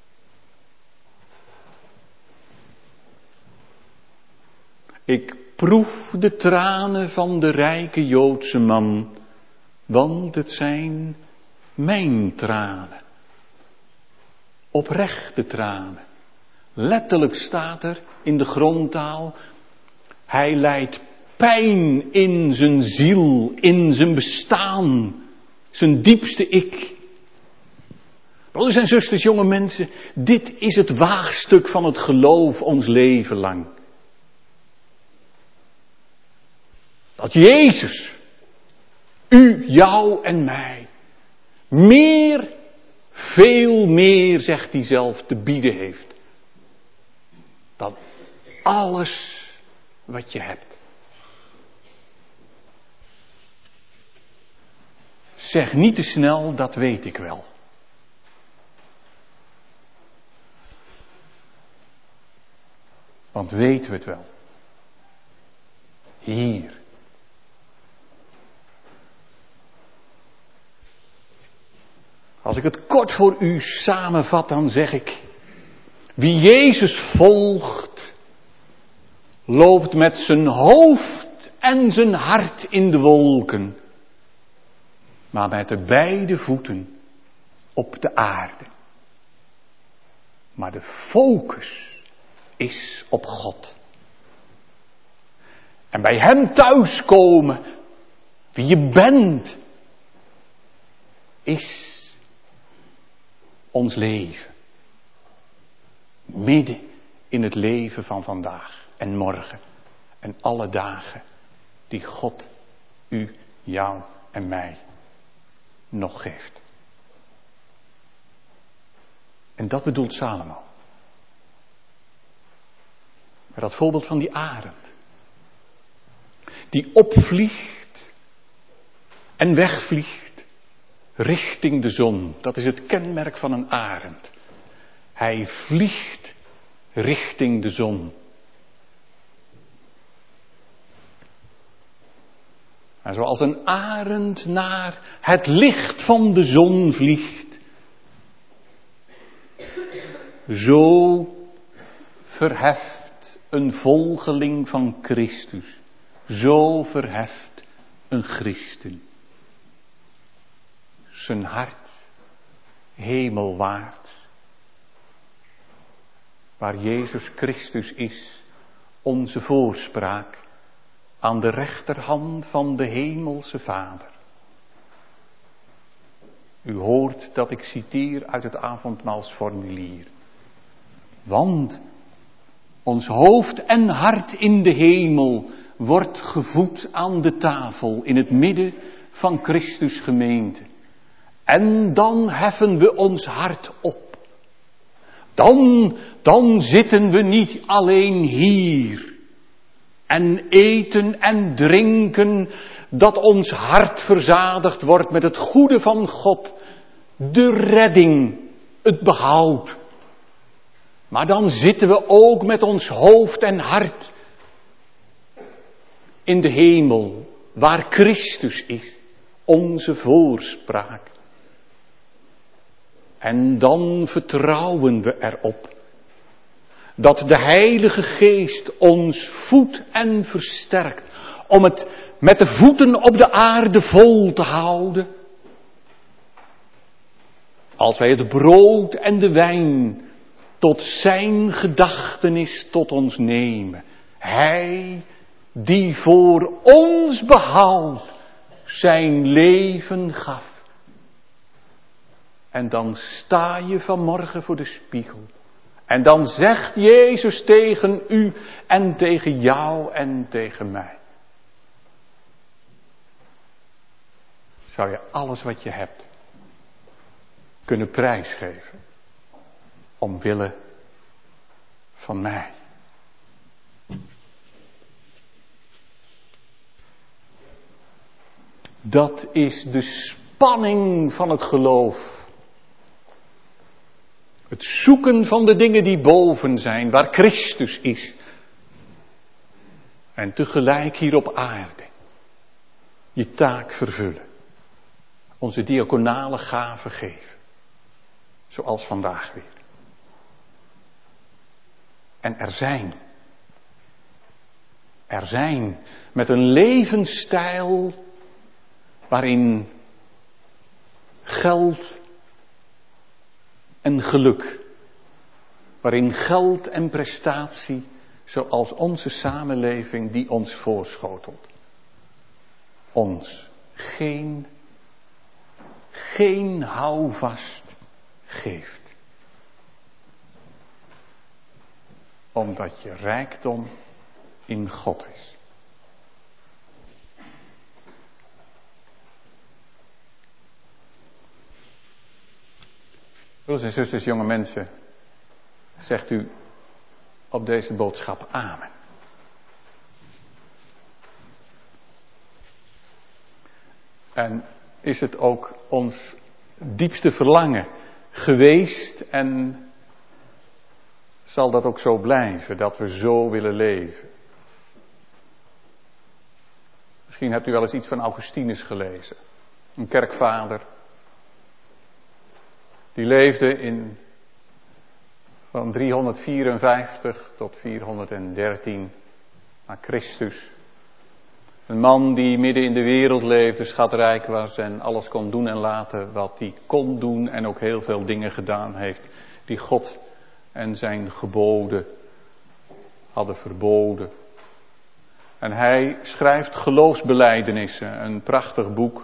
Ik proef de tranen van de rijke Joodse man, want het zijn mijn tranen. Oprechte tranen. Letterlijk staat er in de grondtaal, hij lijdt pijn in zijn ziel, in zijn bestaan, zijn diepste ik. Broeders en zusters, jonge mensen, dit is het waagstuk van het geloof ons leven lang. Dat Jezus, u, jou en mij, meer, veel meer, zegt hij zelf, te bieden heeft. Dan alles wat je hebt. Zeg niet te snel, dat weet ik wel. Want weten we het wel. Hier. Als ik het kort voor u samenvat, dan zeg ik, wie Jezus volgt, loopt met zijn hoofd en zijn hart in de wolken, maar met de beide voeten op de aarde. Maar de focus is op God. En bij hem thuiskomen, wie je bent, is ons leven. Midden in het leven van vandaag en morgen en alle dagen die God u, jou en mij nog geeft. En dat bedoelt Salomo. Met dat voorbeeld van die arend. Die opvliegt en wegvliegt richting de zon. Dat is het kenmerk van een arend. Hij vliegt richting de zon. En zoals een arend naar het licht van de zon vliegt, zo verheft een volgeling van Christus, zo verheft een christen zijn hart hemelwaarts. Waar Jezus Christus is, onze voorspraak, aan de rechterhand van de hemelse Vader. U hoort dat ik citeer uit het avondmaalsformulier. Want ons hoofd en hart in de hemel wordt gevoed aan de tafel in het midden van Christus gemeente. En dan heffen we ons hart op. Dan, dan zitten we niet alleen hier. En eten en drinken, dat ons hart verzadigd wordt met het goede van God. De redding, het behoud. Maar dan zitten we ook met ons hoofd en hart in de hemel, waar Christus is, onze voorspraak. En dan vertrouwen we erop dat de Heilige Geest ons voedt en versterkt om het met de voeten op de aarde vol te houden. Als wij het brood en de wijn tot zijn gedachtenis tot ons nemen. Hij die voor ons behoud zijn leven gaf. En dan sta je vanmorgen voor de spiegel. En dan zegt Jezus tegen u en tegen jou en tegen mij. Zou je alles wat je hebt kunnen prijsgeven omwille van mij? Dat is de spanning van het geloof. Het zoeken van de dingen die boven zijn, waar Christus is. En tegelijk hier op aarde je taak vervullen. Onze diaconale gaven geven. Zoals vandaag weer. En er zijn. Er zijn met een levensstijl waarin geld en geluk, waarin geld en prestatie, zoals onze samenleving die ons voorschotelt, ons geen, geen houvast geeft. Omdat je rijkdom in God is. Broers en zusters, jonge mensen, zegt u op deze boodschap amen. En is het ook ons diepste verlangen geweest en zal dat ook zo blijven, dat we zo willen leven? Misschien hebt u wel eens iets van Augustinus gelezen, een kerkvader. Die leefde in van driehonderdvierenvijftig tot vierhonderddertien na Christus. Een man die midden in de wereld leefde, schatrijk was en alles kon doen en laten wat hij kon doen. En ook heel veel dingen gedaan heeft die God en zijn geboden hadden verboden. En hij schrijft geloofsbelijdenissen, een prachtig boek.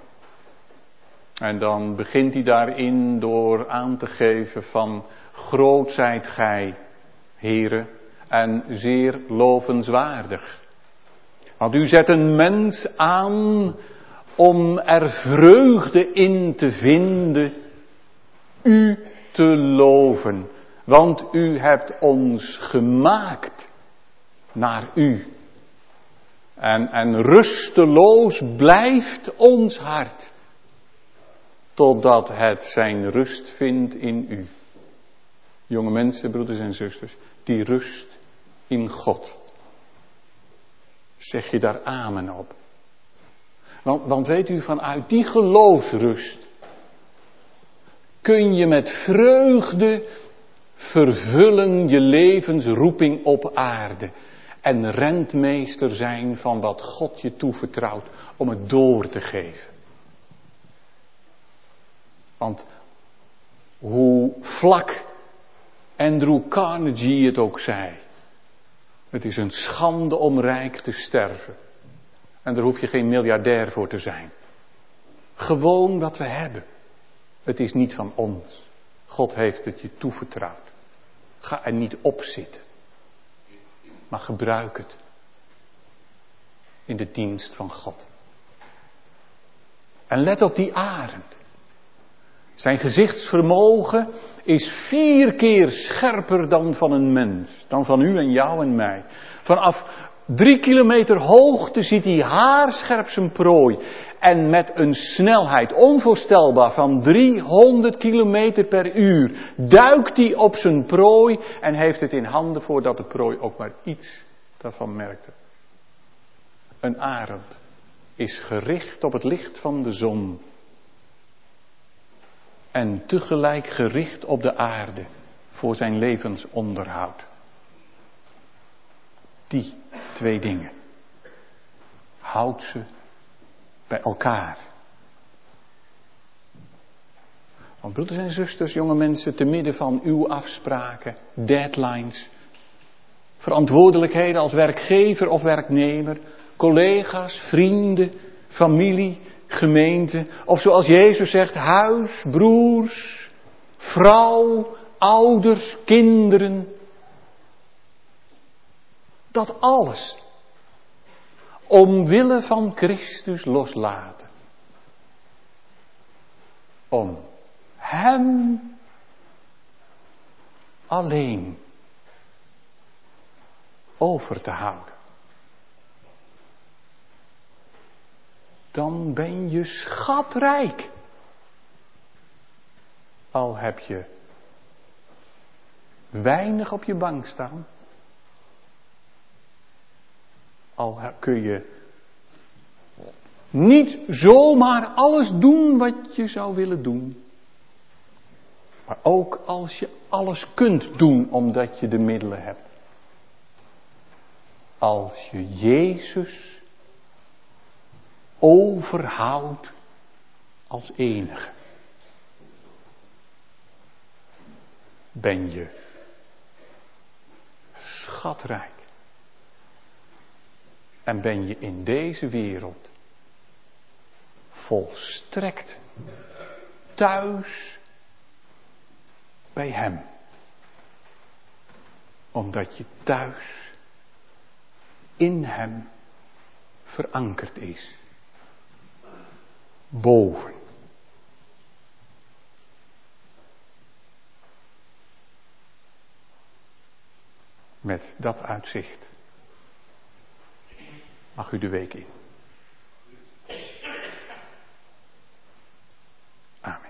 En dan begint hij daarin door aan te geven van groot zijt gij, Heere, en zeer lovenswaardig. Want u zet een mens aan om er vreugde in te vinden, u te loven. Want u hebt ons gemaakt naar u. En, en rusteloos blijft ons hart, totdat het zijn rust vindt in u. Jonge mensen, broeders en zusters, die rust in God. Zeg je daar amen op? Want, want weet u, vanuit die geloofsrust kun je met vreugde vervullen je levensroeping op aarde. En rentmeester zijn van wat God je toevertrouwt om het door te geven. Want hoe vlak Andrew Carnegie het ook zei. Het is een schande om rijk te sterven. En daar hoef je geen miljardair voor te zijn. Gewoon wat we hebben. Het is niet van ons. God heeft het je toevertrouwd. Ga er niet op zitten. Maar gebruik het. In de dienst van God. En let op die arend. Zijn gezichtsvermogen is vier keer scherper dan van een mens. Dan van u en jou en mij. Vanaf drie kilometer hoogte ziet hij haarscherp zijn prooi. En met een snelheid onvoorstelbaar van driehonderd kilometer per uur duikt hij op zijn prooi en heeft het in handen voordat de prooi ook maar iets daarvan merkte. Een arend is gericht op het licht van de zon. En tegelijk gericht op de aarde voor zijn levensonderhoud. Die twee dingen. Houd ze bij elkaar. Want broeders en zusters, jonge mensen, te midden van uw afspraken, deadlines, verantwoordelijkheden als werkgever of werknemer, collega's, vrienden, familie, gemeente, of zoals Jezus zegt, huis, broers, vrouw, ouders, kinderen. Dat alles omwille van Christus loslaten. Om Hem alleen over te houden. Dan ben je schatrijk. Al heb je weinig op je bank staan. Al kun je niet zomaar alles doen wat je zou willen doen. Maar ook als je alles kunt doen omdat je de middelen hebt. Als je Jezus overhoudt als enige. Ben je schatrijk. En ben je in deze wereld volstrekt thuis bij Hem. Omdat je thuis in Hem verankerd is. Boven. Met dat uitzicht mag u de week in. Amen.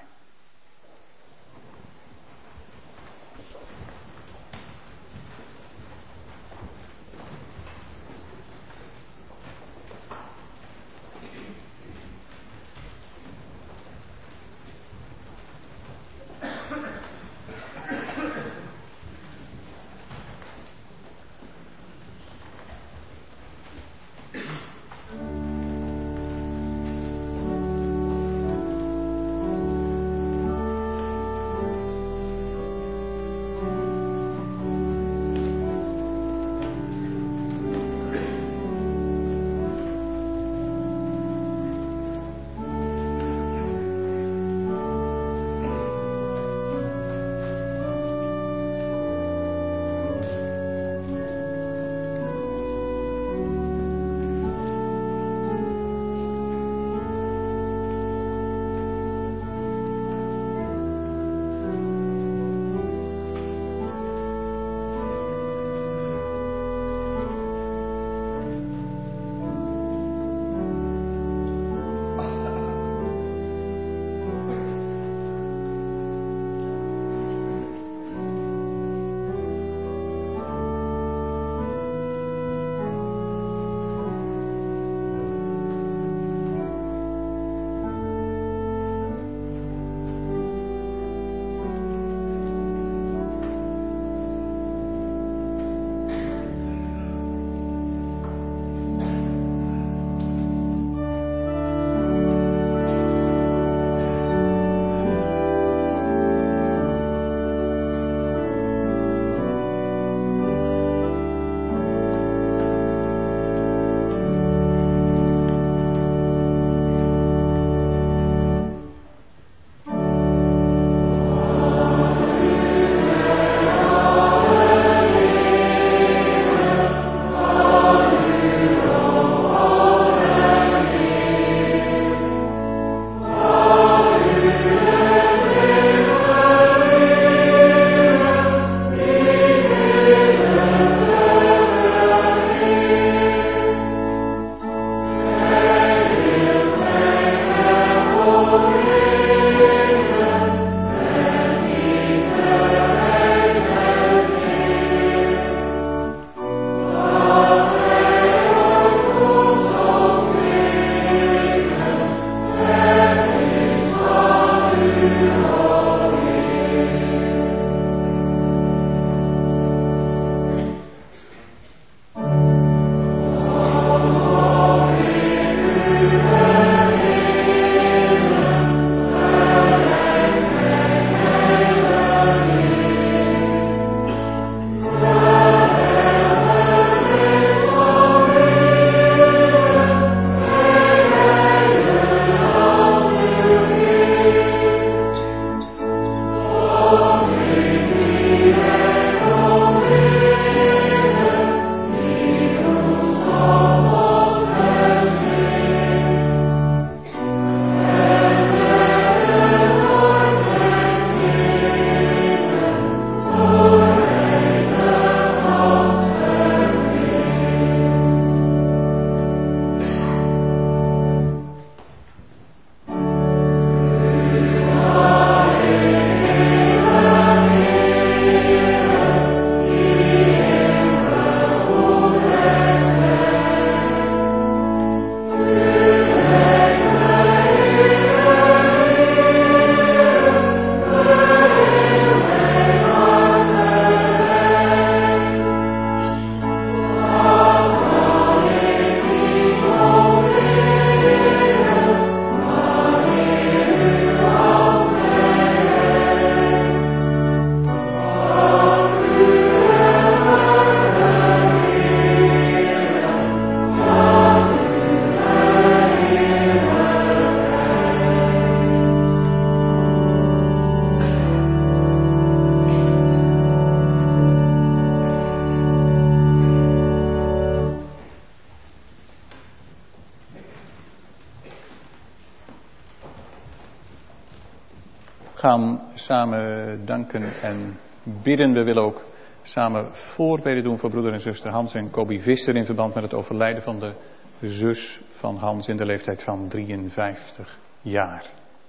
gaan samen danken en bidden. We willen ook samen voorbeden doen voor broeder en zuster Hans en Kobi Visser in verband met het overlijden van de zus van Hans in de leeftijd van drieënvijftig jaar.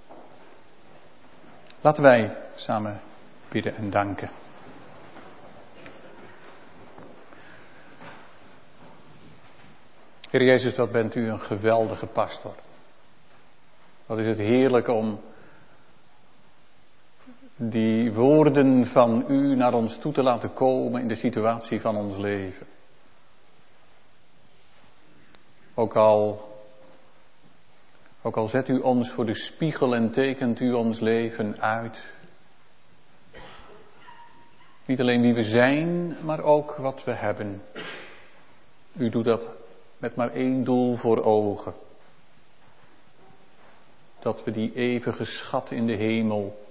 Laten wij samen bidden en danken. Heer Jezus, wat bent u een geweldige pastor. Wat is het heerlijk om die woorden van u naar ons toe te laten komen in de situatie van ons leven. Ook al, ook al zet u ons voor de spiegel en tekent u ons leven uit. Niet alleen wie we zijn, maar ook wat we hebben. U doet dat met maar één doel voor ogen. Dat we die eeuwige schat in de hemel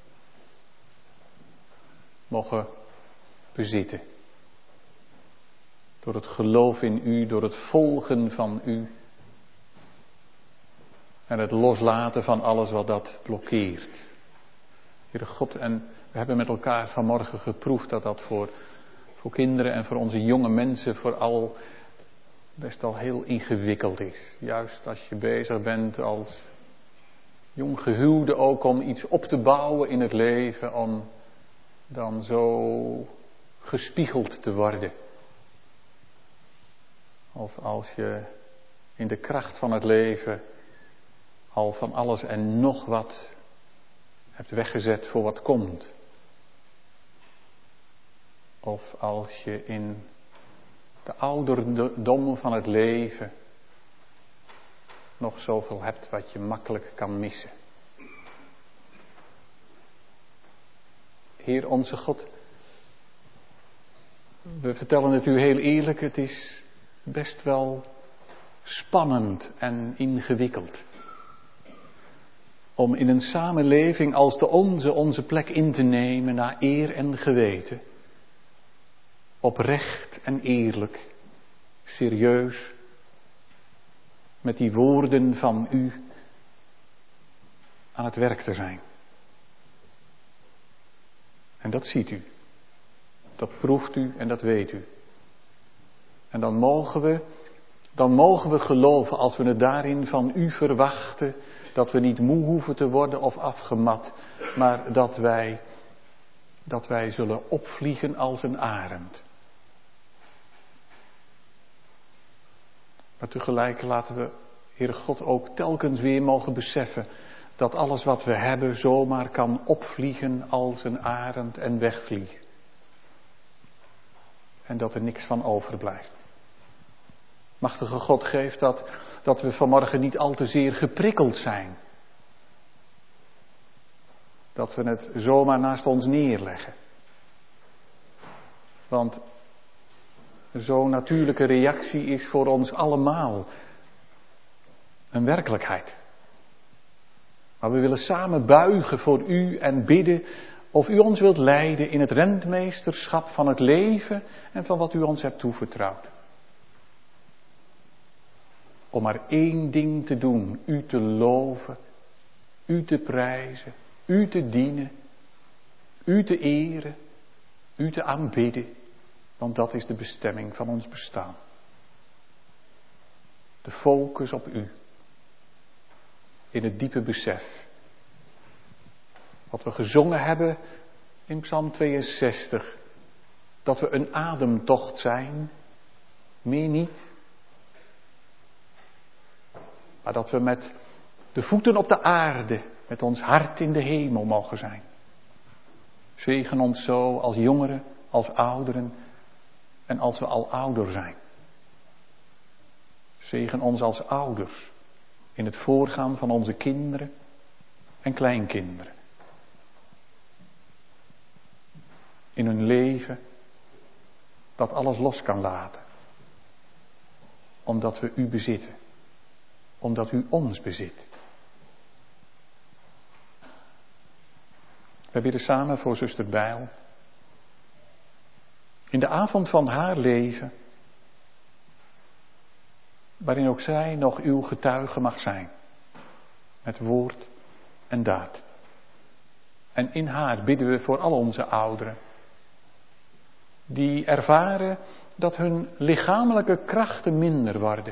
mogen bezitten. Door het geloof in u, door het volgen van u. En het loslaten van alles wat dat blokkeert. Heere God, en we hebben met elkaar vanmorgen geproefd dat dat voor, voor kinderen en voor onze jonge mensen vooral best al heel ingewikkeld is. Juist als je bezig bent als jong gehuwde ook om iets op te bouwen in het leven, om dan zo gespiegeld te worden. Of als je in de kracht van het leven al van alles en nog wat hebt weggezet voor wat komt. Of als je in de ouderdom van het leven nog zoveel hebt wat je makkelijk kan missen. Heer onze God, we vertellen het u heel eerlijk, het is best wel spannend en ingewikkeld. Om in een samenleving als de onze onze plek in te nemen naar eer en geweten. Oprecht en eerlijk, serieus, met die woorden van u aan het werk te zijn. En dat ziet u, dat proeft u en dat weet u. En dan mogen we, dan mogen we geloven als we het daarin van u verwachten, dat we niet moe hoeven te worden of afgemat, maar dat wij, dat wij zullen opvliegen als een arend. Maar tegelijk laten we, Heere God, ook telkens weer mogen beseffen dat alles wat we hebben zomaar kan opvliegen als een arend en wegvliegen. En dat er niks van overblijft. Machtige God, geeft dat, dat we vanmorgen niet al te zeer geprikkeld zijn. Dat we het zomaar naast ons neerleggen. Want zo'n natuurlijke reactie is voor ons allemaal een werkelijkheid. Maar we willen samen buigen voor u en bidden of u ons wilt leiden in het rentmeesterschap van het leven en van wat u ons hebt toevertrouwd. Om maar één ding te doen, u te loven, u te prijzen, u te dienen, u te eren, u te aanbidden. Want dat is de bestemming van ons bestaan. De focus op u. In het diepe besef. Wat we gezongen hebben in Psalm tweeënzestig. Dat we een ademtocht zijn. Meer niet. Maar dat we met de voeten op de aarde. Met ons hart in de hemel mogen zijn. Zegen ons zo als jongeren, als ouderen. En als we al ouder zijn. Zegen ons als ouders. In het voorgaan van onze kinderen en kleinkinderen. In hun leven dat alles los kan laten. Omdat we u bezitten. Omdat u ons bezit. We bidden samen voor zuster Bijl. In de avond van haar leven, waarin ook zij nog uw getuige mag zijn, met woord en daad. En in haar bidden we voor al onze ouderen. Die ervaren dat hun lichamelijke krachten minder worden.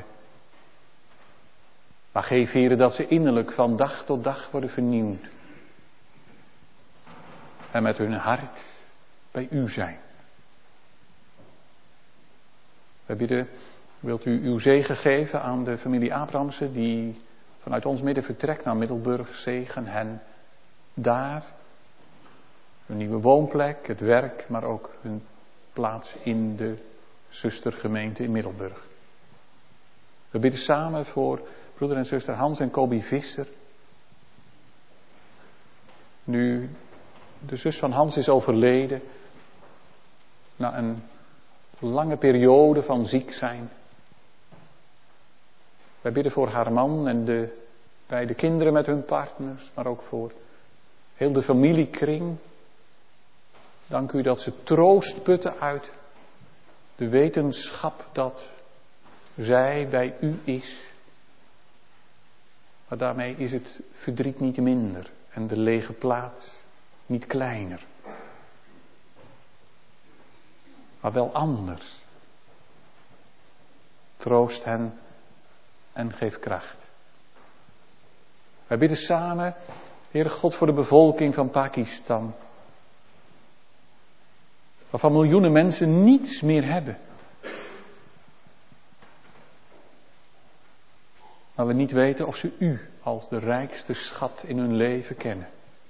Maar geef, Heere, dat ze innerlijk van dag tot dag worden vernieuwd. En met hun hart bij u zijn. We bidden, wilt u uw zegen geven aan de familie Abrahamsen die vanuit ons midden vertrekt naar Middelburg. Zegen hen daar. Hun nieuwe woonplek, het werk, maar ook hun plaats in de zustergemeente in Middelburg. We bidden samen voor broeder en zuster Hans en Kobi Visser. Nu de zus van Hans is overleden, na een lange periode van ziek zijn. Wij bidden voor haar man en de beide kinderen met hun partners, maar ook voor heel de familiekring. Dank u dat ze troost putten uit de wetenschap dat zij bij u is. Maar daarmee is het verdriet niet minder en de lege plaats niet kleiner. Maar wel anders. Troost hen en geef kracht. Wij bidden samen, Heere God, voor de bevolking van Pakistan. Waarvan miljoenen mensen niets meer hebben. Maar we niet weten of ze u als de rijkste schat in hun leven kennen.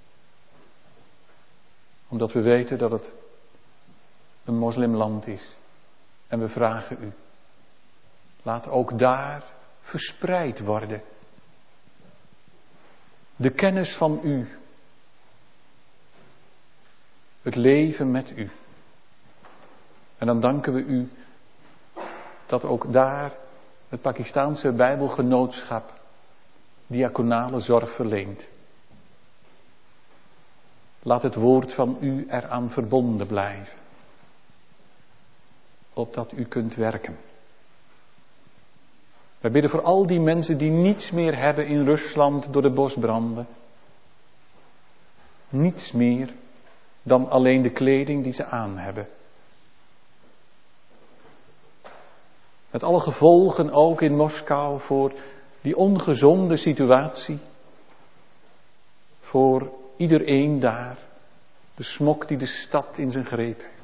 Omdat we weten dat het een moslimland is. En we vragen u, laat ook daar verspreid worden de kennis van u. Het leven met u. En dan danken we u dat ook daar het Pakistaanse Bijbelgenootschap diaconale zorg verleent. Laat het woord van u eraan verbonden blijven. Opdat u kunt werken. Wij bidden voor al die mensen die niets meer hebben in Rusland door de bosbranden. Niets meer dan alleen de kleding die ze aan hebben. Met alle gevolgen ook in Moskou voor die ongezonde situatie. Voor iedereen daar. De smok die de stad in zijn greep heeft.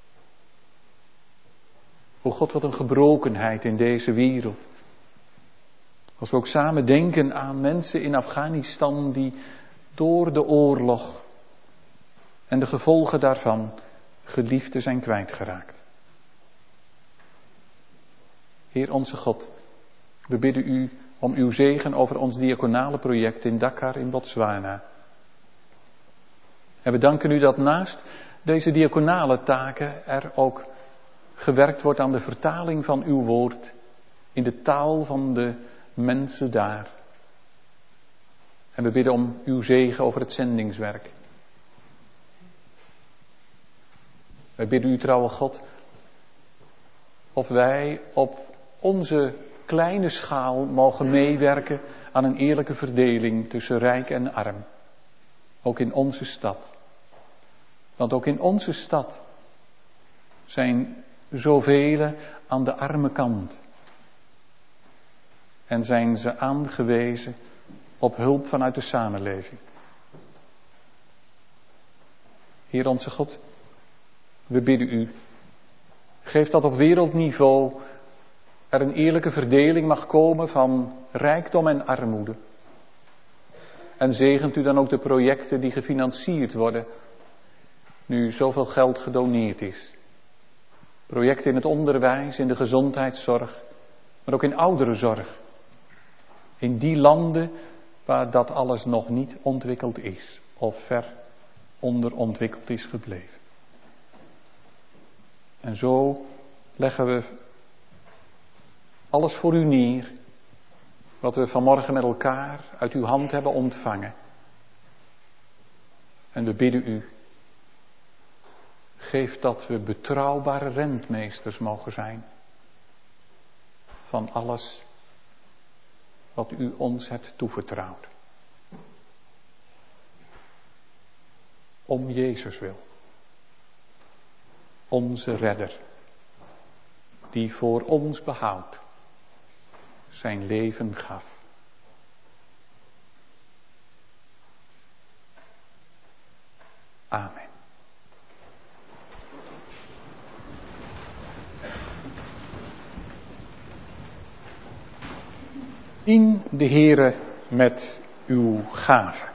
O God, wat een gebrokenheid in deze wereld. Als we ook samen denken aan mensen in Afghanistan die door de oorlog en de gevolgen daarvan geliefden zijn kwijtgeraakt. Heer onze God, we bidden u om uw zegen over ons diaconale project in Dakar in Botswana. En we danken u dat naast deze diaconale taken er ook gewerkt wordt aan de vertaling van uw woord in de taal van de mensen daar. En we bidden om uw zegen over het zendingswerk. Wij bidden u, trouwe God, of wij op onze kleine schaal mogen meewerken aan een eerlijke verdeling tussen rijk en arm. Ook in onze stad. Want ook in onze stad zijn zoveel aan de arme kant. En zijn ze aangewezen op hulp vanuit de samenleving. Heer onze God, we bidden u, geef dat op wereldniveau er een eerlijke verdeling mag komen van rijkdom en armoede. En zegent u dan ook de projecten die gefinancierd worden, nu zoveel geld gedoneerd is. Projecten in het onderwijs, in de gezondheidszorg, maar ook in ouderenzorg. In die landen waar dat alles nog niet ontwikkeld is, of ver onderontwikkeld is gebleven. En zo leggen we alles voor u neer, wat we vanmorgen met elkaar uit uw hand hebben ontvangen. En we bidden u, geef dat we betrouwbare rentmeesters mogen zijn van alles wat u ons hebt toevertrouwd. Om Jezus wil. Onze redder. Die voor ons behoud zijn leven gaf. Amen. Dien de Heere met uw gave.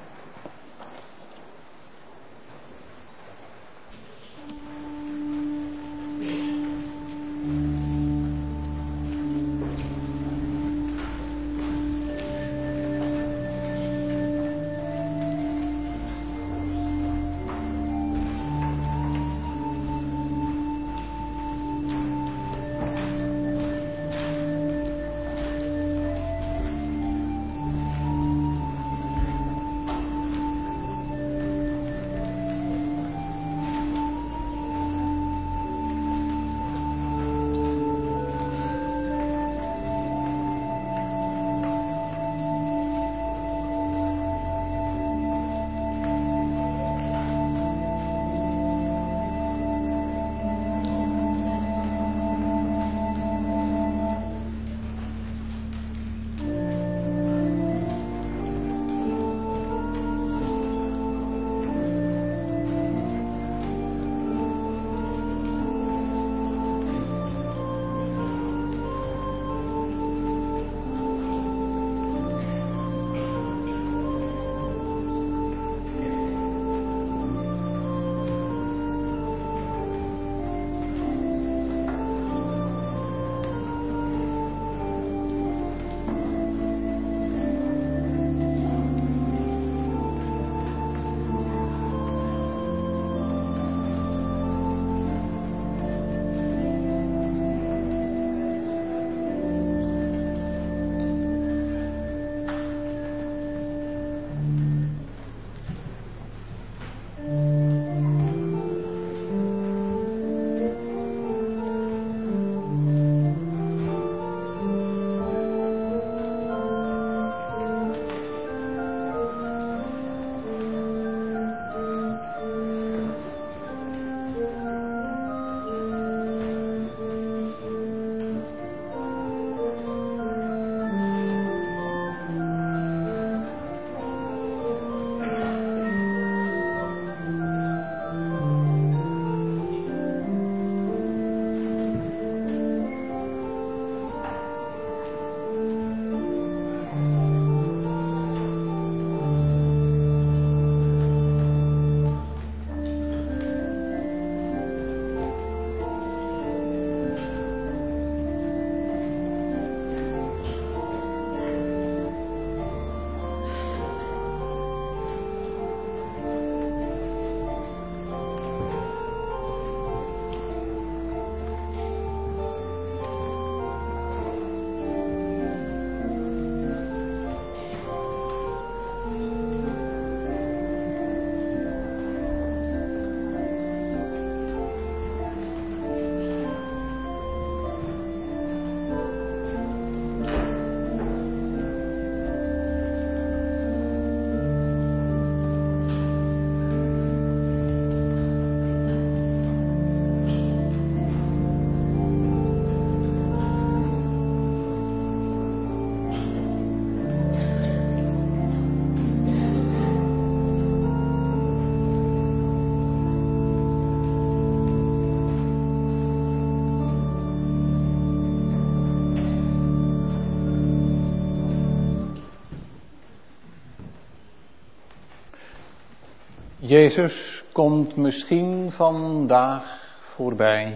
Jezus komt misschien vandaag voorbij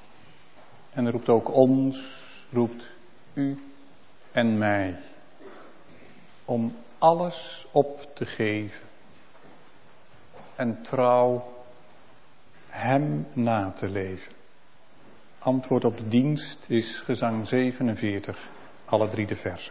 en roept ook ons, roept u en mij, om alles op te geven en trouw hem na te leven. Antwoord op de dienst is gezang zevenenveertig, alle drie de versen.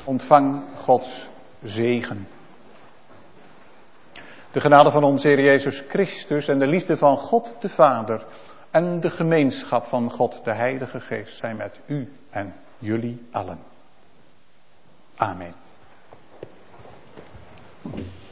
Ontvang Gods zegen. De genade van onze Heer Jezus Christus en de liefde van God de Vader en de gemeenschap van God de Heilige Geest zijn met u en jullie allen. Amen.